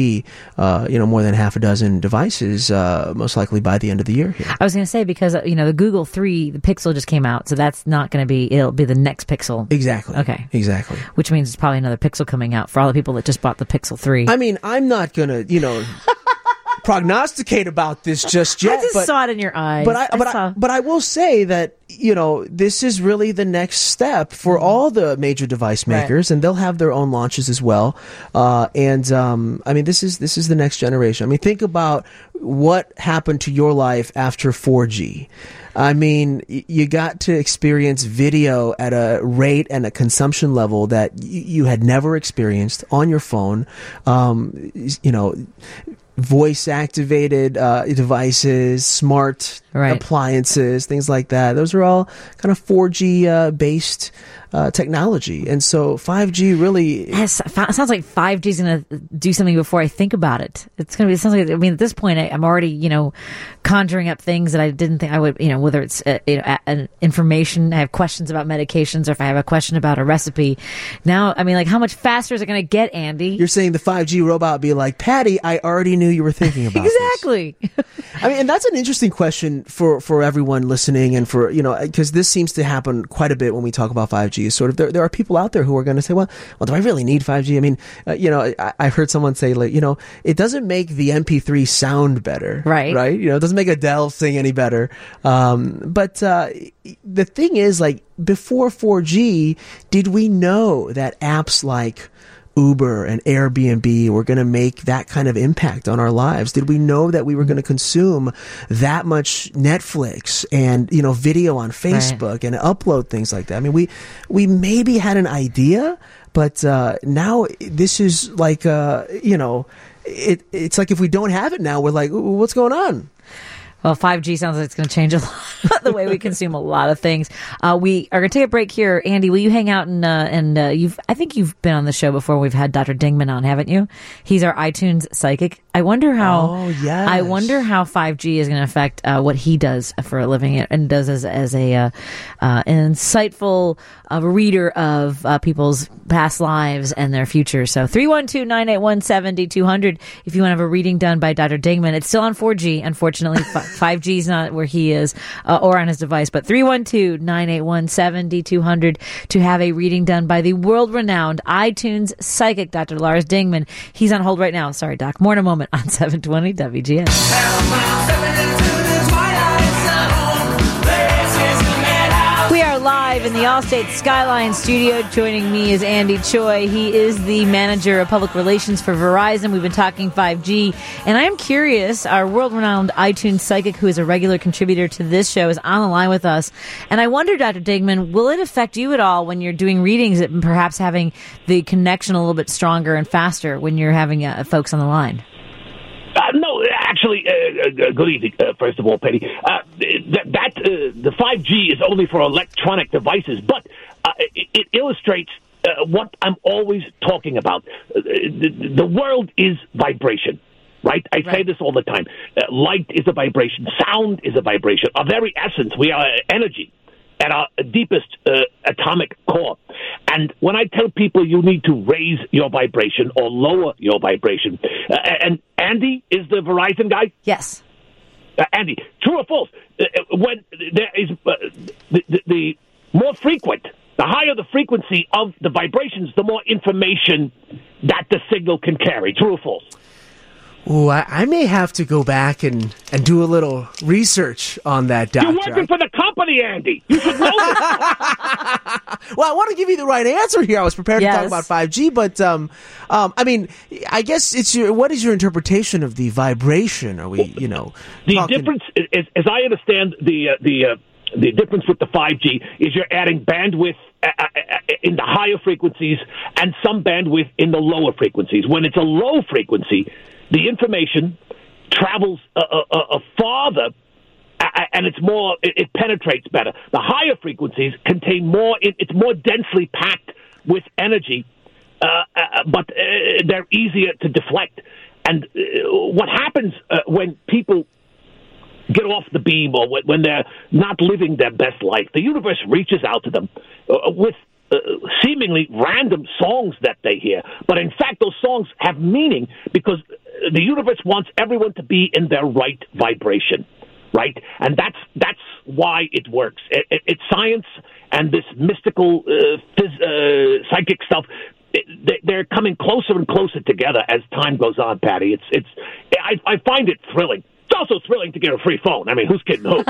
uh, you know, more than half a dozen devices, uh, most likely by the end of the year here. I was going to say, because, you know, the Google three, the Pixel just came out, so that's not going to be, it'll be the next Pixel. Exactly. Okay. Exactly. Which means it's probably another Pixel coming out for all the people that just bought the Pixel three. I mean, I'm not going to, you know, prognosticate about this just yet. I just but, saw it in your eyes. But I, I but, saw. I, but I will say that, you know, this is really the next step for all the major device makers, right. and they'll have their own launches as well. Uh, and um, I mean, this is this is the next generation. I mean, think about what happened to your life after four G. I mean, you got to experience video at a rate and a consumption level that you had never experienced on your phone. Um, you know, voice-activated uh, devices, smart right. appliances, things like that. Those are all kind of four G uh, based uh, technology. And so five G really... Yes, it sounds like five G is going to do something before I think about it. It's going to be, it sounds like, I mean, at this point, I, I'm already, you know, conjuring up things that I didn't think I would, you know, whether it's uh, you know, an information, I have questions about medications, or if I have a question about a recipe. Now, I mean, like, how much faster is it going to get, Andy? You're saying the five G robot would be like, Patty, I already knew you were thinking about exactly. this. I mean, and that's an interesting question for, for everyone listening, and for, you know, because this seems to happen quite a bit when we talk about five G. Is sort of there, there are people out there who are going to say, well, well, do I really need five G? I mean, uh, you know, I, I heard someone say, like, you know, it doesn't make the M P three sound better, right? Right? You know, it doesn't make Adele sing any better. Um, but uh, the thing is, like, before four G, did we know that apps like Uber and Airbnb were going to make that kind of impact on our lives? Did we know that we were going to consume that much Netflix and, you know, video on Facebook right. and upload things like that? I mean, we we maybe had an idea, but uh, now this is like, uh, you know, it it's like if we don't have it now, we're like, what's going on? Well, five G sounds like it's going to change a lot the way we consume a lot of things. Uh, we are going to take a break here. Andy, will you hang out and uh, and uh, you've I think you've been on the show before. We've had Doctor Dingman on, haven't you? He's our iTunes psychic. I wonder how. Oh, yes. I wonder how five G is going to affect uh, what he does for a living and does as as a uh, uh, an insightful uh, reader of uh, people's past lives and their future. So three one two, nine eight one, seven two zero zero if you want to have a reading done by Doctor Dingman. It's still on four G, unfortunately. five G is not where he is uh, or on his device, but three one two, nine eight one, seven two zero zero to have a reading done by the world-renowned iTunes psychic, Doctor Lars Dingman. He's on hold right now. Sorry, Doc. More in a moment on seven twenty W G S. We are live in the Allstate Skyline studio. Joining me is Andy Choi. He is the manager of public relations for Verizon. We've been talking five G, and I am curious, our world-renowned iTunes psychic, who is a regular contributor to this show, is on the line with us. And I wonder, Doctor Dingman, will it affect you at all when you're doing readings, and perhaps having the connection a little bit stronger and faster when you're having uh, folks on the line? Uh, no, actually, uh, uh, good evening, uh, first of all, Penny. Uh, that, that uh, the five G is only for electronic devices, but uh, it, it illustrates uh, what I'm always talking about. Uh, the, the world is vibration, right? I right. say this all the time. Uh, light is a vibration. Sound is a vibration. Our very essence, we are energy at our deepest uh, atomic core. And when I tell people you need to raise your vibration or lower your vibration, uh, and Andy is the Verizon guy? Yes. Uh, Andy, true or false? Uh, when there is uh, the, the, the more frequent, the higher the frequency of the vibrations, the more information that the signal can carry. True or false? Ooh, I, I may have to go back and, and do a little research on that, Doctor. You're working for the company, Andy. You should know this. Well, I want to give you the right answer here. I was prepared yes. to talk about five G, but um, um, I mean, I guess it's your. What is your interpretation of the vibration? Are we, you know, the talking... difference? Is, as I understand the uh, the uh, the difference with the five G is you're adding bandwidth uh, uh, in the higher frequencies and some bandwidth in the lower frequencies. When it's a low frequency, the information travels a, a, a farther, and it's more. It, it penetrates better. The higher frequencies contain more. It, it's more densely packed with energy, uh, uh, but uh, they're easier to deflect. And uh, what happens uh, when people get off the beam or when they're not living their best life? The universe reaches out to them uh, with Uh, seemingly random songs that they hear. But in fact, those songs have meaning because the universe wants everyone to be in their right vibration, right? And that's that's why it works. It, it, it's science and this mystical uh, phys- uh, psychic stuff. It, they're coming closer and closer together as time goes on, Patty. It's it's. I, I find it thrilling. It's also thrilling to get a free phone. I mean, who's kidding who?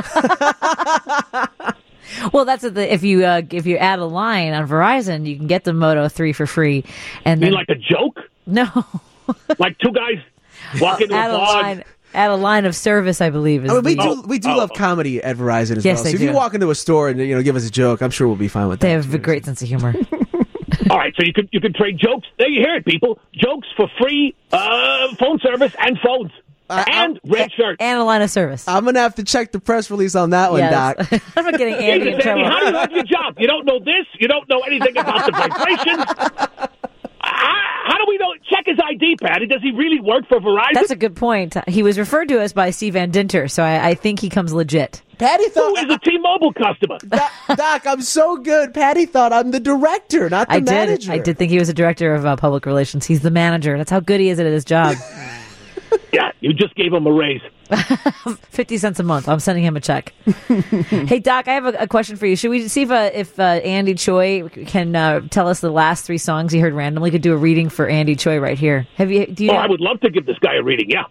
Well, that's the, if you uh, if you add a line on Verizon, you can get the Moto three for free. And You then, mean like a joke? No. Like two guys walk into add a a bar. line, add a line of service, I believe. Is I mean, we the- do we do love comedy at Verizon as Yes, well. they So if do. you walk into a store and you know give us a joke, I'm sure we'll be fine with that. They have a great sense of humor. All right, so you could you could trade jokes. There you hear it, people. Jokes for free uh, phone service and phones and red shirts and a line of service. I'm gonna have to check the press release on that one, Yes. Doc. I'm not getting Andy in Jesus, Andy, trouble. how do you have your job? You don't know this. You don't know anything about the vibrations. How, how do we know? Check his I D, Patty. Does he really work for Verizon? That's a good point. He was referred to us by Steve Van Dinter, so I, I think he comes legit. Patty thought Who is a T-Mobile customer? Doc, Doc, I'm so good. Patty thought I'm the director, not the I did. manager. I did think he was a director of uh, public relations. He's the manager. That's how good he is at his job. Yeah, you just gave him a raise. Fifty cents a month. I'm sending him a check. Hey Doc, I have a, a question for you. Should we see if uh, if uh, Andy Choi can uh, tell us the last three songs he heard randomly? Could do a reading for Andy Choi right here. Have you? Do you? Oh, know? I would love to give this guy a reading. Yeah.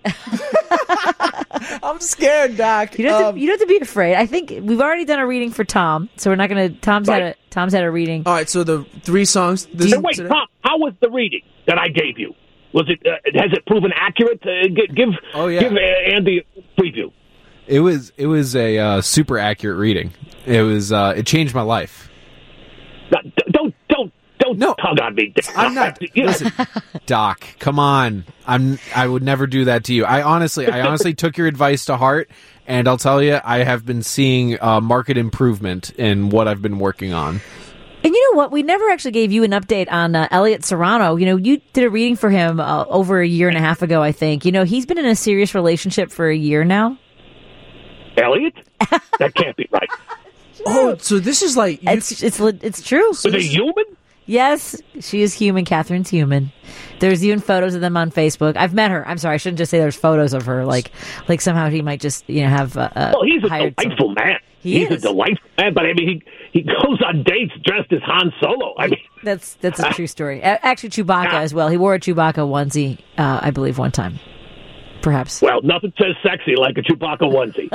I'm scared, Doc. You don't, have Um, to, you don't have to be afraid. I think we've already done a reading for Tom, so we're not going to. Tom's had a Tom's had a reading. All right, so the three songs. This, So wait, Tom, how was the reading that I gave you? Was it uh, has it proven accurate? Uh, g- give Oh, yeah. give uh, Andy a preview. It was it was a uh, super accurate reading. It was uh, it changed my life. Uh, d- Don't don't don't No. tug on me. I'm not. You know, Listen, Doc, come on. I'm. I would never do that to you. I honestly, I honestly took your advice to heart, and I'll tell you, I have been seeing uh, market improvement in what I've been working on. And you know what? We never actually gave you an update on uh, Elliot Serrano. You know, you did a reading for him uh, over a year and a half ago, I think. You know, he's been in a serious relationship for a year now. Elliot, that can't be right. Oh, so this is like you, It's it's li- it's true. Is it human? Yes, she is human. Catherine's human. There's even photos of them on Facebook. I've met her. I'm sorry, I shouldn't just say there's photos of her. Like, like somehow he might just, you know, have. Uh, uh, Well, he's a hired some- delightful man. He he's is. a delightful man, but I mean, he he goes on dates dressed as Han Solo. I mean, That's that's a true story. A- Actually, Chewbacca as well. He wore a Chewbacca onesie, uh, I believe, one time. Perhaps. well, nothing says sexy like a Chewbacca onesie.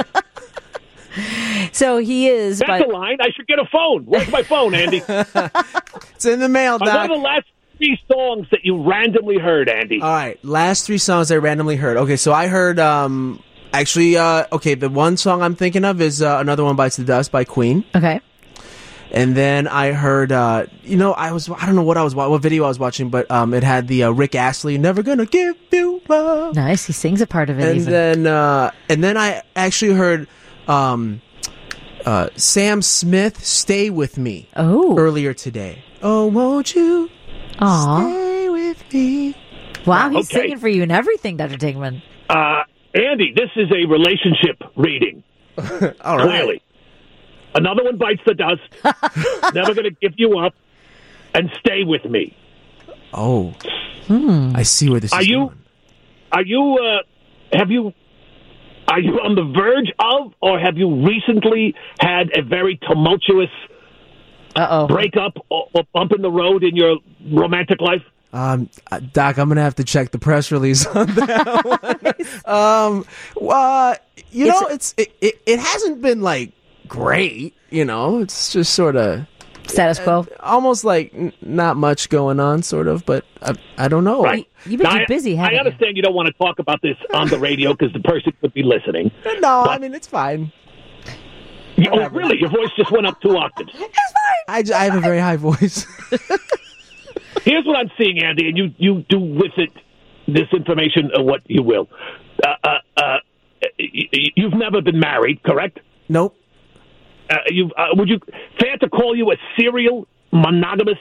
So he is. That's but a line. I should get a phone. Where's my phone, Andy? it's in the mail, What Doc. are the last three songs that you randomly heard, Andy? All right, last three songs I randomly heard. Okay, so I heard, um, actually, uh, okay, the one song I'm thinking of is uh, Another One Bites the Dust by Queen. Okay. And then I heard, uh, you know, I was, I don't know what I was, wa- what video I was watching, but um, it had the uh, Rick Astley, Never Gonna Give You Up. Nice. He sings a part of it. And even. then, uh, and then I actually heard um, uh, Sam Smith, Stay With Me, oh. earlier today. Oh, won't you Aw. stay with me? Wow, he's Okay. singing for you and everything, Doctor Tingman. Uh, Andy, this is a relationship reading. All right. Clearly. Another One Bites the Dust. Never going to give you up. And Stay With Me. Oh, Hmm. I see where this Are is you, going. are you, uh, have you, are you on the verge of, or have you recently had a very tumultuous Uh-oh. breakup or, or bump in the road in your romantic life? Um, uh, Doc, I'm gonna have to check the press release on that one. um, uh, you It's- know, it's it, it, it hasn't been like great. You know, it's just sort of Status quo. almost like n- not much going on, sort of. But I, I don't know. Right. You've been Now, too busy, I, haven't I you? understand you don't want to talk about this on the radio because the person could be listening. No, But- I mean it's fine. You- oh, really? Your voice just went up two octaves. I, j- I have a very high voice. Here's what I'm seeing, Andy, and you, you do with it this information uh, what you will. Uh, uh, uh, y- y- you've never been married, correct? Nope. Uh, you uh, would you fair to call you a serial monogamist?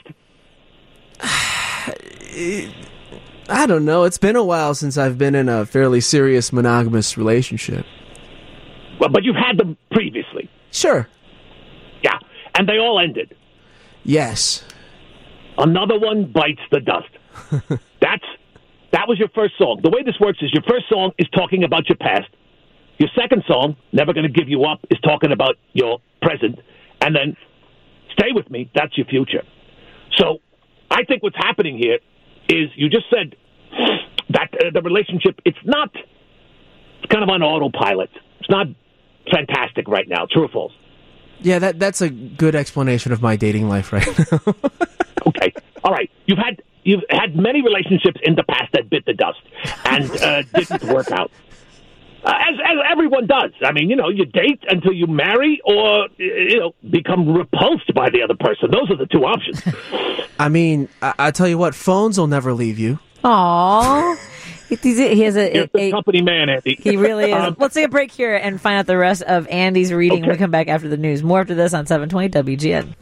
I don't know. It's been a while since I've been in a fairly serious monogamous relationship. Well, but you've had them previously. Sure. Yeah, and they all ended. Yes. Another one bites the dust. That's That was your first song. The way this works is your first song is talking about your past. Your second song, Never Gonna Give You Up, is talking about your present. And then Stay With Me, that's your future. So I think what's happening here is you just said that uh, the relationship, it's not, it's kind of on autopilot. It's not fantastic right now. True or false? Yeah, that that's a good explanation of my dating life right now. Okay. All right. You've had you've had many relationships in the past that bit the dust and uh, didn't work out. Uh, as, as everyone does. I mean, you know, you date until you marry or, you know, become repulsed by the other person. Those are the two options. I mean, I, I tell you what, phones will never leave you. Aww. He's a, he has a, You're a, a company man, Andy. He really is. Um, Let's take a break here and find out the rest of Andy's reading okay. when we come back after the news. More after this on seven twenty W G N.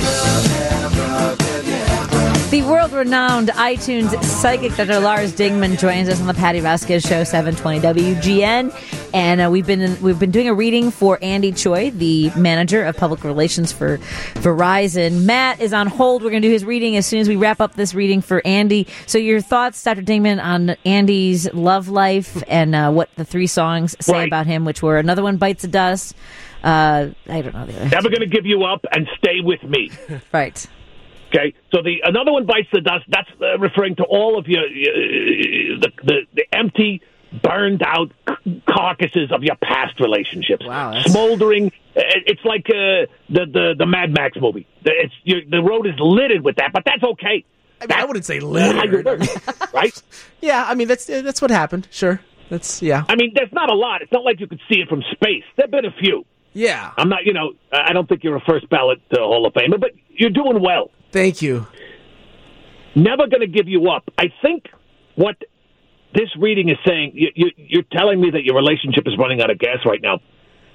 The world-renowned iTunes psychic Doctor Lars Dingman joins us on the Patty Vasquez Show, seven twenty W G N, and uh, we've been in, we've been doing a reading for Andy Choi, the manager of public relations for Verizon. Matt is on hold. We're going to do his reading as soon as we wrap up this reading for Andy. So, your thoughts, Doctor Dingman, on Andy's love life and uh, what the three songs say right. about him, which were Another One Bites the Dust. Uh, I don't know the other. Never Gonna Give You Up and Stay With Me. Right. Okay, so the Another One Bites the Dust, that's uh, referring to all of your, uh, the, the the empty, burned out carcasses of your past relationships. Wow. That's... Smoldering. It's like uh, the, the, the Mad Max movie. It's, you, the road is littered with that, but that's okay. I, mean, I wouldn't say littered. Right? Yeah, I mean, that's that's what happened. Sure. That's, yeah. I mean, there's not a lot. It's not like you could see it from space. There have been a few. Yeah. I'm not, you know, I don't think you're a first ballot uh, Hall of Famer, but you're doing well. Thank you. Never going to give you up. I think what this reading is saying, you, you, you're telling me that your relationship is running out of gas right now.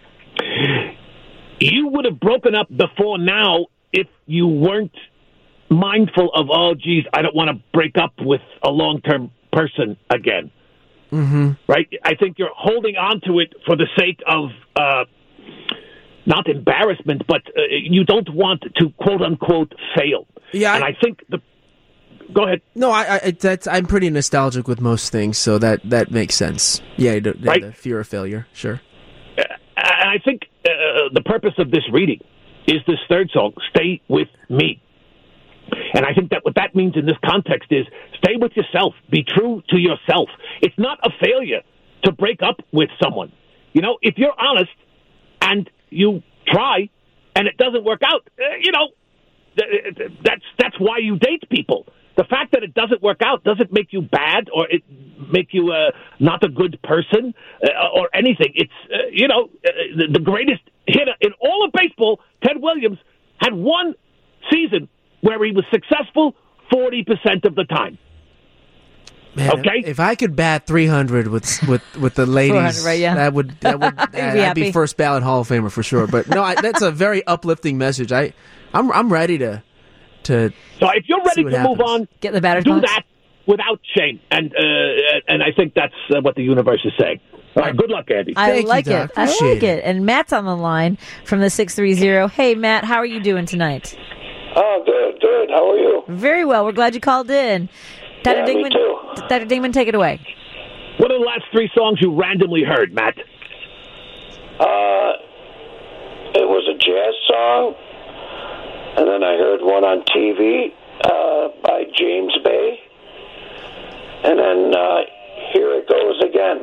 You would have broken up before now if you weren't mindful of, oh, geez, I don't want to break up with a long-term person again. Mm-hmm. Right? I think you're holding on to it for the sake of... Uh, not embarrassment, but uh, you don't want to quote unquote fail. Yeah, and I, I think the. Go ahead. No, I, I that's I'm pretty nostalgic with most things, so that, that makes sense. Yeah, the, right? the fear of failure, sure. Uh, and I think uh, the purpose of this reading is this third song, "Stay With Me," and I think that what that means in this context is stay with yourself, be true to yourself. It's not a failure to break up with someone. You know, if you're honest and you try, and it doesn't work out. Uh, you know, th- that's that's why you date people. The fact that it doesn't work out doesn't make you bad or it make you uh, not a good person uh, or anything. It's uh, you know uh, the, the greatest hitter in all of baseball, Ted Williams, had one season where he was successful forty percent of the time. Man, okay, if I could bat three hundred with with with the ladies, right, yeah. that would that would uh, be I'd happy. be first ballot Hall of Famer for sure. But no, I, that's a very uplifting message. I I'm I'm ready to to. So if you're ready to happens. move on, get the batter's do box. that without shame, and uh, and I think that's uh, what the universe is saying. All right, good luck, Andy. I Thank you, like Doc. it. I Appreciate like it. And Matt's on the line from the six three zero. Hey, Matt, how are you doing tonight? Oh, good, good. How are you? Very well. We're glad you called in. Doctor Yeah, me Dingman, too. Doctor Dingman, take it away. What are the last three songs you randomly heard, Matt? Uh, it was a jazz song, and then I heard one on T V uh, by James Bay, and then uh, Here It Goes Again.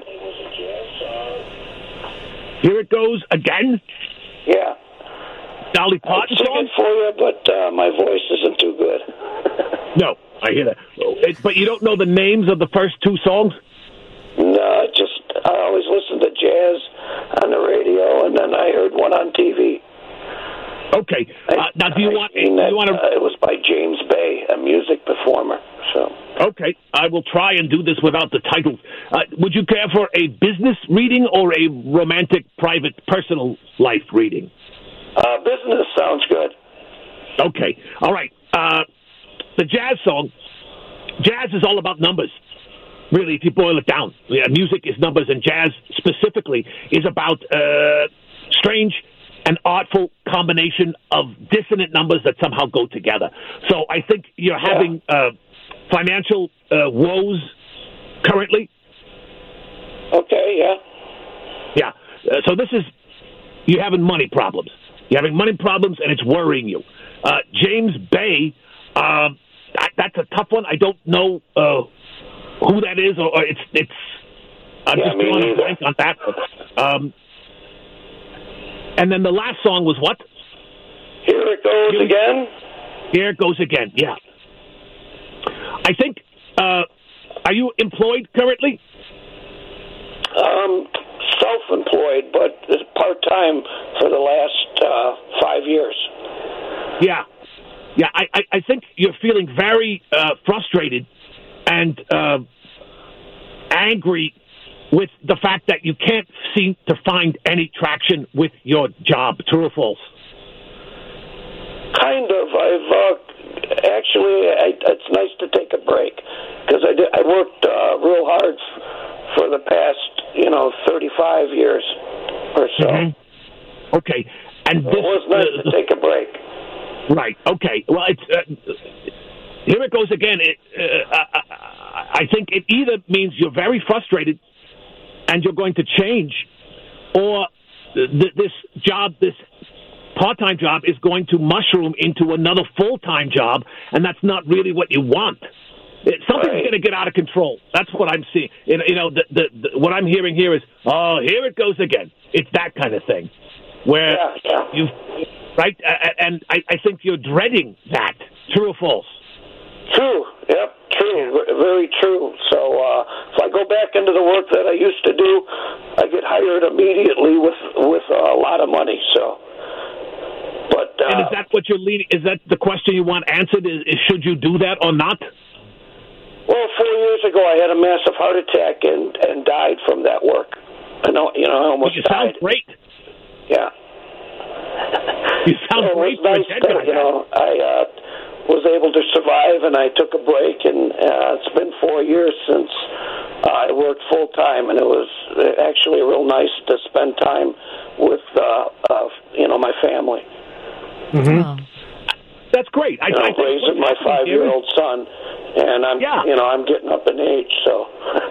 Here It Goes Again? Yeah. Dolly I'd Parton sing song? it for you, but uh, my voice isn't too good. No, I hear that. It, but you don't know the names of the first two songs? No, I just I always listen to jazz on the radio, and then I heard one on T V. Okay. Uh, now, do you I want? Do mean that, you want to? uh, it was by James Bay, a music performer. So Okay, I will try and do this without the titles. Uh, would you care for a business reading or a romantic, private, personal life reading? uh, business sounds good. Okay. All right. Uh, the jazz song. Jazz is all about numbers. Really, if you boil it down, yeah, music is numbers, and jazz specifically is about uh, strange and artful combination of dissonant numbers that somehow go together. So I think you're having uh, financial uh, woes currently? Okay, yeah. Yeah. Uh, so this is, you're having money problems. You're having money problems, and it's worrying you. Uh, James Bay, um, that, that's a tough one. I don't know uh, who that is, or, or it's, it's, I'm yeah, just me drawing a neither. blank on that. Um, and then the last song was what? Here It Goes Here, Again? Here It Goes Again, yeah. I think, uh, are you employed currently? Um, self-employed, but part-time for the last uh, five years. Yeah. Yeah, I, I, I think you're feeling very uh, frustrated and uh, angry with the fact that you can't seem to find any traction with your job. True or false? Kind of. I've uh, actually, I, it's nice to take a break because I, did, I worked uh, real hard f- for the past, you know, thirty-five years or so. Mm-hmm. Okay. And so this, it was nice uh, to take a break. Right. Okay. Well, it's uh, here it goes again. It, uh, I, I think it either means you're very frustrated and you're going to change, or th- this job, this part-time job, is going to mushroom into another full-time job, and that's not really what you want. It, something's Right. going to get out of control. That's what I'm seeing. You know, you know the, the, the, what I'm hearing here is, oh, here it goes again. It's that kind of thing, where Yeah, yeah. you, right? Uh, and I, I think you're dreading that. True or false? True. Yep. True. V- Very true. So uh, if I go back into the work that I used to do, I get hired immediately with with a lot of money. So. But, uh, And is that what you're leading? Is that the question you want answered? Is, is should you do that or not? Well, four years ago, I had a massive heart attack and and died from that work. I know, you know, I almost You died. sound great. Yeah. You sound So great it for was a nice dead that, guy. you know, I uh, was able to survive, and I took a break, and uh, it's been four years since uh, I worked full time, and it was actually real nice to spend time with, uh, uh, you know, my family. Mm-hmm. That's great. I, You know, I think raising what's my happening here is- five-year-old son, and I'm, Yeah. you know, I'm getting up in age, so.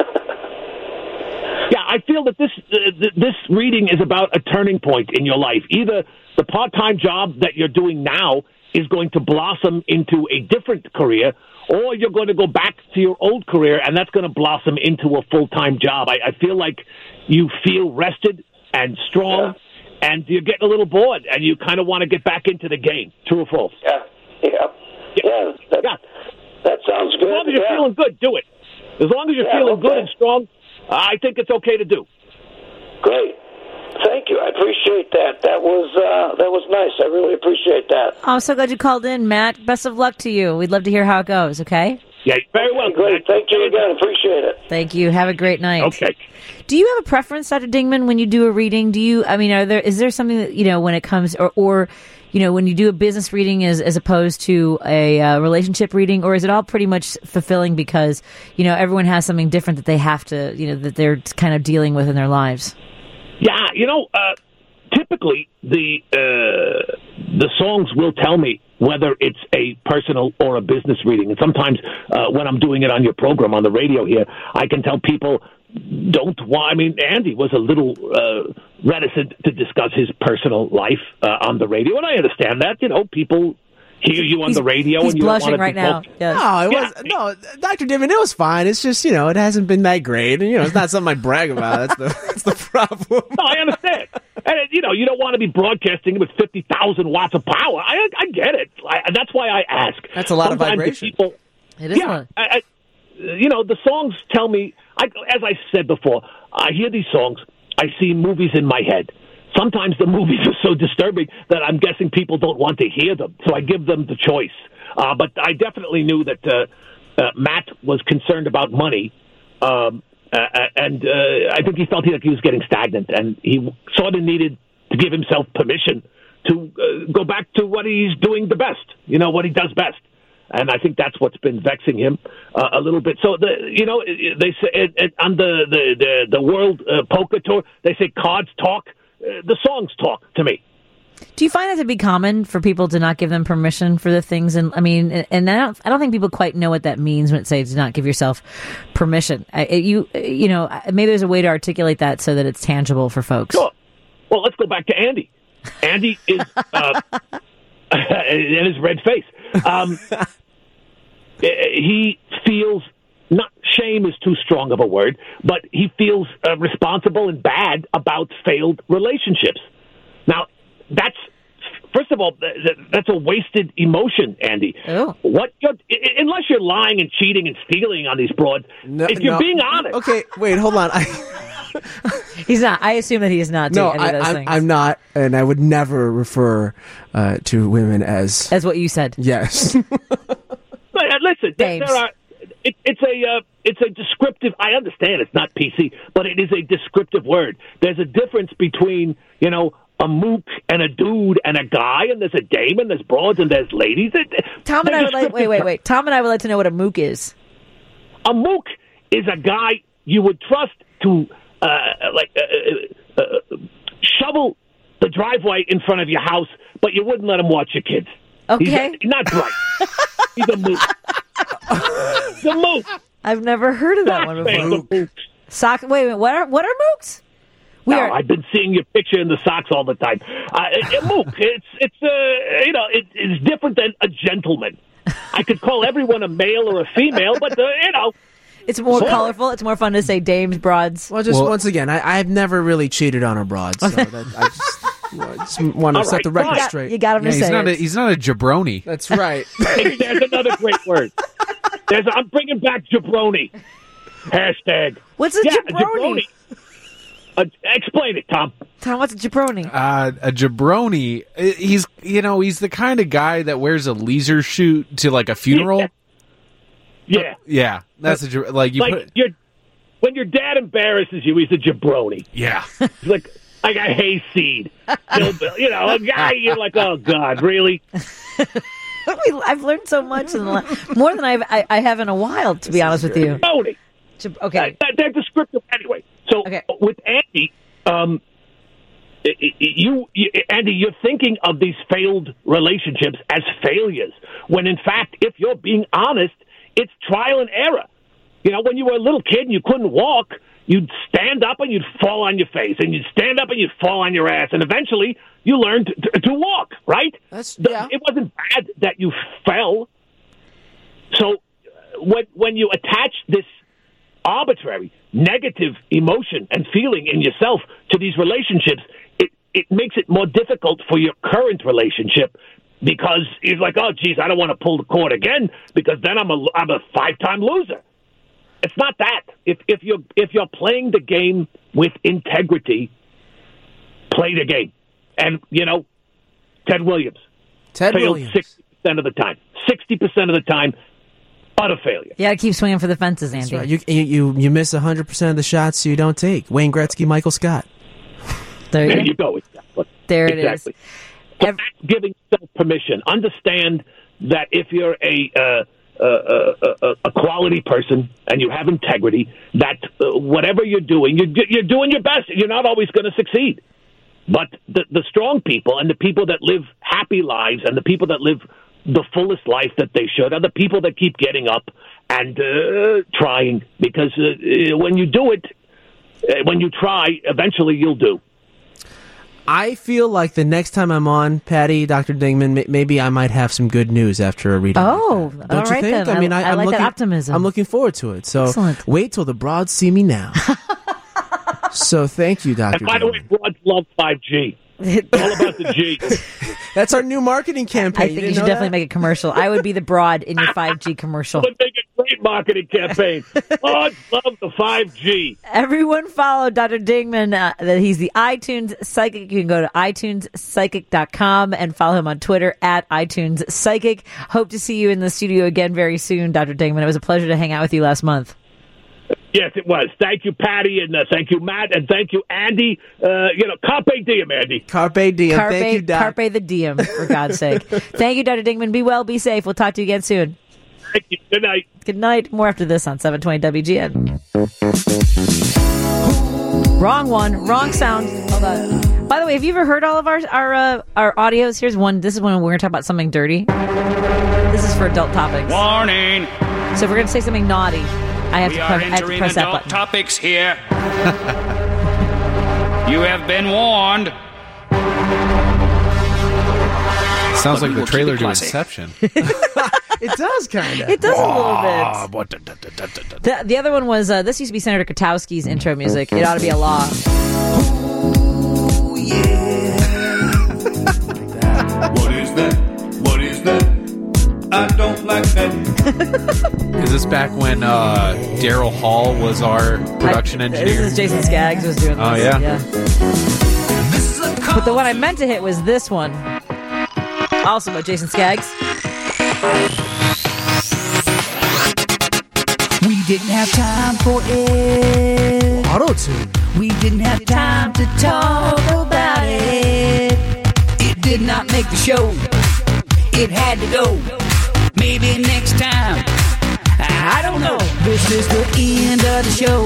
Yeah, I feel that this uh, th- this reading is about a turning point in your life. Either the part-time job that you're doing now is going to blossom into a different career, or you're going to go back to your old career, and that's going to blossom into a full-time job. I, I feel like you feel rested and strong, yeah. and you're getting a little bored, and you kind of want to get back into the game. True or false? Yeah, yeah, yeah. That, yeah. that sounds good. As long as you're yeah. feeling good, do it. As long as you're Yeah, feeling okay. good and strong, I think it's okay to do. Great. Thank you. I appreciate that. That was uh, that was nice. I really appreciate that. I'm so glad you called in, Matt. Best of luck to you. We'd love to hear how it goes, okay? Yeah, very well. Okay, great. Thank you again. Appreciate it. Thank you. Have a great night. Okay. Do you have a preference, Doctor Dingman, when you do a reading? Do you, I mean, are there, is there something that, you know, when it comes, or, or you know, when you do a business reading as, as opposed to a uh, relationship reading, or is it all pretty much fulfilling because, you know, everyone has something different that they have to, you know, that they're kind of dealing with in their lives? Yeah, you know, uh, typically the uh, the songs will tell me whether it's a personal or a business reading. And sometimes uh, when I'm doing it on your program on the radio here, I can tell people don't want. I mean, Andy was a little uh, reticent to discuss his personal life uh, on the radio, and I understand that. You know, people hear you on He's- the radio, he's and you blushing don't want right to now. Yes. No, it Yeah. was no, Doctor Dimon. It was fine. It's just, you know, it hasn't been that great, and you know, it's not something I brag about. That's the that's the problem. No, I understand. And, you know, you don't want to be broadcasting with fifty thousand watts of power. I I get it. I, that's why I ask. That's a lot of Sometimes the vibration. People, It is. yeah. I, I, you know, the songs tell me, I, as I said before, I hear these songs, I see movies in my head. Sometimes the movies are so disturbing that I'm guessing people don't want to hear them, so I give them the choice. Uh, but I definitely knew that uh, uh, Matt was concerned about money, um, uh, and uh, I think he felt like he was getting stagnant, and he sort of needed to give himself permission to uh, go back to what he's doing the best, you know, what he does best. And I think that's what's been vexing him uh, a little bit. So, the you know, they say it, it, on the, the, the, the World uh, Poker Tour, they say cards talk. Uh, the songs talk to me. Do you find it to be common for people to not give them permission for the things? And I mean, and I don't, I don't think people quite know what that means when it says to not give yourself permission. I, you, you know, maybe there's a way to articulate that so that it's tangible for folks. Sure. Well, let's go back to Andy. Andy is, uh, and his red face. Um, he feels, not shame is too strong of a word, but he feels uh, responsible and bad about failed relationships. Now, that's, first of all, that's a wasted emotion, Andy. Oh. What you're, unless you're lying and cheating and stealing on these broads, No, if you're no. being honest. Okay, wait, hold on. I, He's not. I assume that he is not doing no, any I, of those I'm, things. I'm not, and I would never refer uh, to women as. As what you said. Yes. But, uh, listen, there, there are. It, it's a uh, it's a descriptive. I understand it's not P C, but it is a descriptive word. There's a difference between you know a mook and a dude and a guy, and there's a dame and there's broads and there's ladies. It, Tom and I would like. Wait, wait, wait. Tom and I would like to know what a mook is. A mook is a guy you would trust to uh, like uh, uh, uh, shovel the driveway in front of your house, but you wouldn't let him watch your kids. Okay, He's a, not bright. He's a mook. He's a mook. I've never heard of that one before. Sock. Wait a minute. What are what are mooks? We no, are. I've been seeing your picture in the socks all the time. Uh, a mook. It's it's uh, you know it, it's different than a gentleman. I could call everyone a male or a female, but uh, you know. It's more Sorry. colorful. It's more fun to say dames, broads. Well, just well, once again, I, I've never really cheated on a broad, so that, I just, well, I just want to All set right, the record fine. straight. You got him Yeah, to he's say not. A, it. he's not a jabroni. That's right. Hey, there's another great word. There's I'm bringing back jabroni. Hashtag. What's a yeah, jabroni? jabroni. Uh, explain it, Tom. Tom, what's a jabroni? Uh, a jabroni. uh, He's you know he's the kind of guy that wears a leisure suit to like a funeral. Yeah. Yeah. Yeah, that's a ja- like you like put. your when your dad embarrasses you, he's a jabroni. Yeah. He's like like a hayseed. He'll- you know, a guy you're like, oh God, really? We- I've learned so much, in the la- more than I've, I, I have in a while, to be honest with you. Jabroni. Jab- Okay. Uh, they're descriptive anyway. So with Andy, um, i- i- you, you, Andy, you're thinking of these failed relationships as failures, when in fact, if you're being honest, it's trial and error. You know, when you were a little kid and you couldn't walk, you'd stand up and you'd fall on your face, and you'd stand up and you'd fall on your ass, and eventually you learned to, to walk, right? That's, The- yeah. It wasn't bad that you fell. So uh, when when you attach this arbitrary negative emotion and feeling in yourself to these relationships, it, it makes it more difficult for your current relationship, because he's like, oh, geez, I don't want to pull the cord again, because then I'm a, I'm a five-time loser. It's not that. If if you're if you're playing the game with integrity, play the game. And you know, Ted Williams, Ted failed Williams. sixty percent of the time. Sixty percent of the time, utter failure. You got to keep swinging for the fences, Andy. That's right. You, you you you miss one hundred percent of the shots you don't take. Wayne Gretzky, Michael Scott. There you There go. you go. Exactly. There it is. exactly. So that's giving self permission. Understand that if you're a uh, uh, uh, uh, a quality person and you have integrity, that uh, whatever you're doing, you're, you're doing your best. You're not always going to succeed. But the, the strong people and the people that live happy lives and the people that live the fullest life that they should are the people that keep getting up and uh, trying. Because uh, when you do it, uh, when you try, eventually you'll do. I feel like the next time I'm on, Patty, Doctor Dingman, may- maybe I might have some good news after a reading. Oh, like that. Don't all you right think? then. I mean, I- I, I I'm like that looking, optimism. I'm looking forward to it. So Excellent. wait till the broads see me now. So thank you, Doctor And by the way, broads love five G. It's all about the G. That's our new marketing campaign. I think you should definitely make a commercial. I would be the broad in your five G commercial. Would make a great marketing campaign. Broads love the five G. Everyone follow Doctor Dingman. Uh, that he's the iTunes Psychic. You can go to i tunes psychic dot com and follow him on Twitter at iTunes Psychic. Hope to see you in the studio again very soon, Doctor Dingman. It was a pleasure to hang out with you last month. Yes, it was. Thank you, Patty, and uh, thank you, Matt, and thank you, Andy. Uh, you know, carpe diem, Andy. Carpe diem. Carpe, Thank you, Doc. Carpe the diem, for God's sake. Thank you, Doctor Dingman. Be well, be safe. We'll talk to you again soon. Thank you. Good night. Good night. More after this on seven twenty W G N. Wrong one. Wrong sound. Hold on. By the way, have you ever heard all of our our uh, our audios? Here's one. This is when we're going to talk about something dirty. This is for adult topics. Warning. So if we're going to say something naughty, I have we to, are press, I have to entering press that adult button. topics here. You have been warned. Sounds But like we the will trailer keep it to classy. Inception. It does kind of. It does a little Ah, bit. The, the other one was, uh, this used to be Senator Kotowski's intro music. It ought to be a law. What is that? What is that? I don't like that. Is this back when uh, Daryl Hall was our production I, engineer? This is Jason Skaggs was doing this. Oh, yeah? But the one I meant to hit was this one. Also by Jason Skaggs. We didn't have time for it. Auto-tune. We didn't have time to talk about it. It did not make the show. It had to go. Maybe next time. I don't know. This is the end of the show.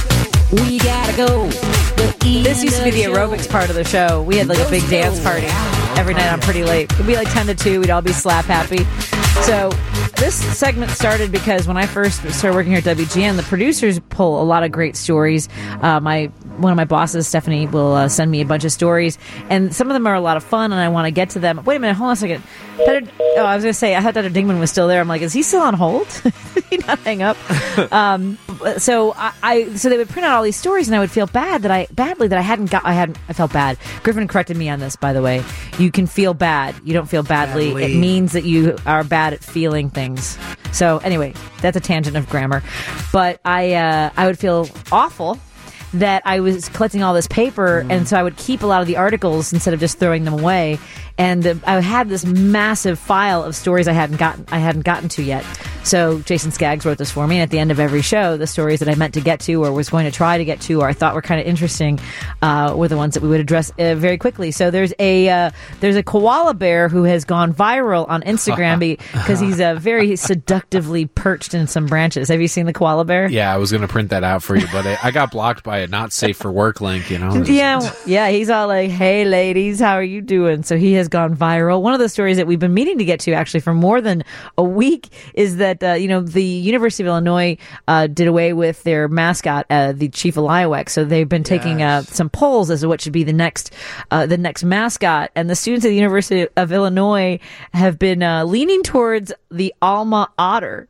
We gotta go. This used to be the aerobics part of the show. We had like a big dance party every night on Pretty Late. It'd be like ten to two. We'd all be slap happy. So this segment started because when I first started working here at W G N, the producers pull a lot of great stories. Uh, my one of my bosses, Stephanie, will uh, send me a bunch of stories, and some of them are a lot of fun, and I want to get to them. Wait a minute, hold on a second. Doctor Oh, I was going to say, I thought Doctor Dingman was still there. I'm like, is he still on hold? Did he not hang up? um, so I, I, so they would print out all these stories, and I would feel bad that I badly that I hadn't got. I hadn't. I felt bad. Griffin corrected me on this, by the way. You can feel bad. You don't feel badly. Badly. It means that you are bad at feeling things. So anyway, that's a tangent of grammar. But I, uh, I would feel awful that I was collecting all this paper, mm. and so I would keep a lot of the articles instead of just throwing them away. And uh, I had this massive file of stories I hadn't gotten I hadn't gotten to yet. So Jason Skaggs wrote this for me, and at the end of every show, the stories that I meant to get to or was going to try to get to or I thought were kind of interesting uh, were the ones that we would address uh, very quickly. So there's a uh, there's a koala bear who has gone viral on Instagram because he's uh, very seductively perched in some branches. Have you seen the koala bear? Yeah, I was going to print that out for you, but I, I got blocked by a not safe for work link, you know? Yeah, yeah, he's all like, hey, ladies, how are you doing? So he has gone viral. One of the stories that we've been meaning to get to actually for more than a week is that, uh, you know, the University of Illinois uh, did away with their mascot, uh, the Chief Eliowek. So they've been taking Yes. uh, some polls as to what should be the next uh, the next mascot. And the students at the University of Illinois have been uh, leaning towards the Alma Otter.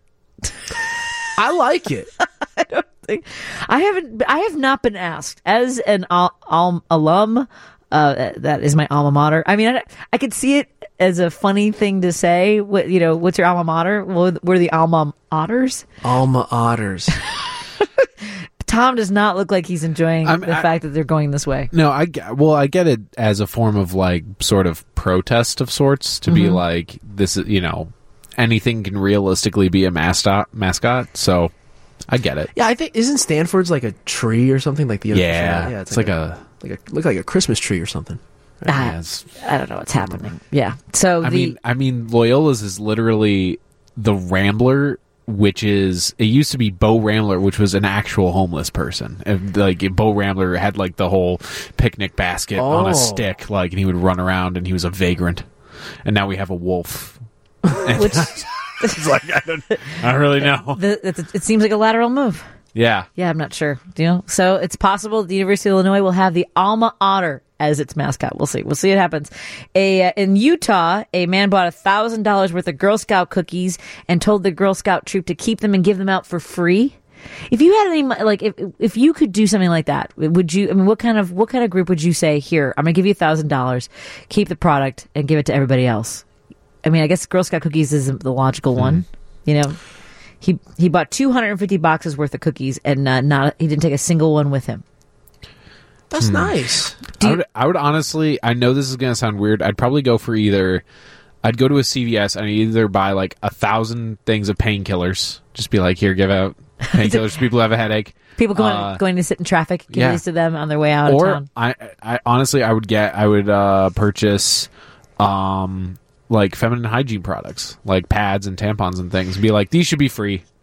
I like it. I don't think I haven't. I have not been asked as an al- al- alum. Uh, that is my alma mater. I mean, I, I could see it as a funny thing to say. What you know? What's your alma mater? Well, we're the alma otters. Alma otters. Tom does not look like he's enjoying I'm- the I- fact that they're going this way. No, I ge- well, I get it as a form of like sort of protest of sorts to be Mhm. like this is, you know, anything can realistically be a mascot mascot. So I get it. Yeah, I think isn't Stanford's like a tree or something like the other Yeah, yeah, it's like a- like a look like a Christmas tree or something. Ah, I don't know what's happening. Yeah. So I the mean, I mean, Loyola's is literally the Rambler, which is it used to be Bo Rambler, which was an actual homeless person. And, like Bo Rambler had like the whole picnic basket on Oh. a stick, like, and he would run around, and he was a vagrant. And now we have a wolf. which It's like I don't, I don't really know. the, it, it seems like a lateral move. Yeah. Yeah, I'm not sure. Do you know? So it's possible the University of Illinois will have the Alma Otter as its mascot. We'll see. We'll see what happens. A uh, in Utah, a man bought a thousand dollars worth of Girl Scout cookies and told the Girl Scout troop to keep them and give them out for free. If you had any, mo- like, if if you could do something like that, would you? I mean, what kind of what kind of group would you say? Here, I'm gonna give you a thousand dollars, keep the product, and give it to everybody else. I mean, I guess Girl Scout cookies is the logical one. You know, he he bought two hundred fifty boxes worth of cookies, and uh, not he didn't take a single one with him. That's Hmm. nice. I would, I would honestly, I know this is going to sound weird. I'd probably go for either, I'd go to a C V S and I'd either buy like a thousand things of painkillers. Just be like, here, give out painkillers to people who have a headache. People going Uh, going to sit in traffic, give yeah. these to them on their way out or of town. I, I honestly, I would get, I would uh, purchase, um, like feminine hygiene products, like pads and tampons and things. And be like, these should be free.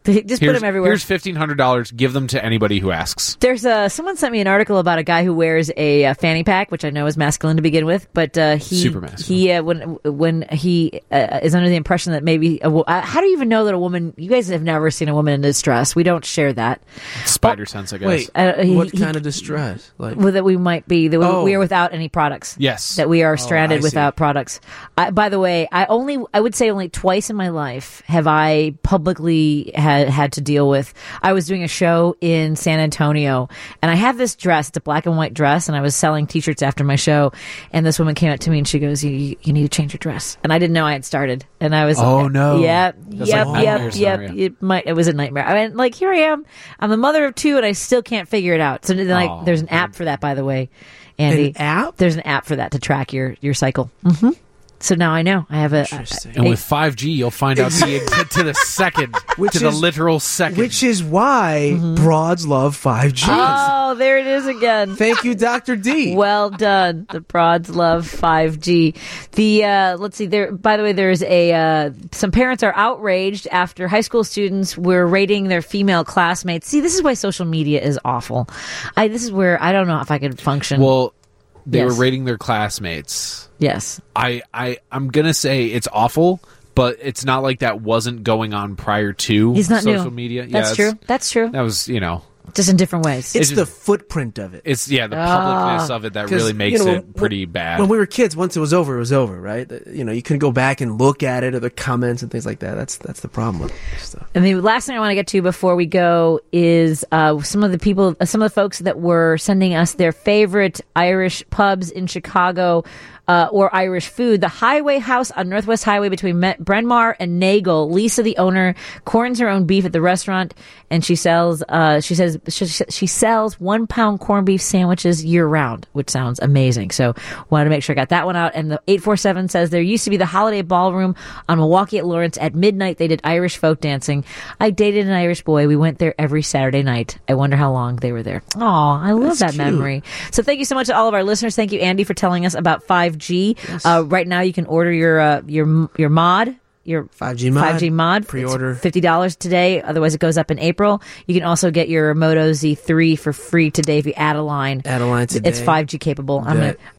Just put here's, them everywhere. Here's fifteen hundred dollars. Give them to anybody who asks. There's uh, someone sent me an article about a guy who wears a, uh fanny pack, which I know is masculine to begin with, but uh, he Super masculine. he uh, when when he uh, is under the impression that maybe a, wo- uh, how do you even know that a woman? You guys have never seen a woman in distress. We don't share that. Spider sense, I guess. Wait, Uh, he- what he- kind of distress? Like, Well, that we might be that we, Oh. we are without any products. Yes. That we are Oh, stranded I see. without products. I, by the way, I only I would say only twice in my life have I publicly had had to deal with. I was doing a show in San Antonio, and I have this dress. It's a black and white dress, and I was selling T-shirts after my show. And this woman came up to me and she goes, "You you, you need to change your dress." And I didn't know I had started. And I was, Oh, no. yep, That's yep, like a yep, nightmare yep. scenario. It might. It was a nightmare. I mean, like here I am. I'm a mother of two, and I still can't figure it out. So then, like, Oh, there's an app for that, by the way, Andy. An app? There's an app for that to track your your cycle. hmm So now I know I have a. Interesting. And with five G, you'll find out the ex- to the second, Which to the is- literal second. which is why broads love five G. Oh, there it is again. Thank you, Doctor D. Well done. The broads love five G. The uh, let's see. There. By the way, there's a uh, some parents are outraged after high school students were rating their female classmates. See, this is why social media is awful. I this is where I don't know if I could function. well, they Yes. were rating their classmates. yes. I, I, I'm gonna say it's awful, but it's not like that wasn't going on prior to He's not social new. media. That's yeah, true. it's- That's true. That was, you know, Just in different ways. It's It the just- footprint of it. it's yeah, the Ah. publicness of it that 'Cause, really makes you know, it pretty bad. When we were kids, once it was over, it was over, right? You know, you couldn't go back and look at it or the comments and things like that. That's that's the problem with stuff. And the last thing I want to get to before we go is uh, some of the people, uh, some of the folks that were sending us their favorite Irish pubs in Chicago uh, or Irish food. The Highway House on Northwest Highway between Met- Bryn Mawr and Nagle. Lisa, the owner, corns her own beef at the restaurant, and she sells. Uh, she says she, she sells one pound corned beef sandwiches year round, which sounds amazing. So wanted to make sure I got that one out. And the eight four seven says there used to be the Holiday Ballroom on Milwaukee at Lawrence. At midnight, they did Irish folk dancing. I dated an Irish boy. We went there every Saturday night. I wonder how long they were there. Oh, I love That's that cute. memory. So thank you so much to all of our listeners. Thank you, Andy, for telling us about five G. Uh, right now, you can order your uh, your your mod. Your five G mod. five G mod. Pre-order. It's fifty dollars today. Otherwise, it goes up in April. You can also get your Moto Z three for free today if you add a line. Add a line today. It's five G capable. I'm Bet. gonna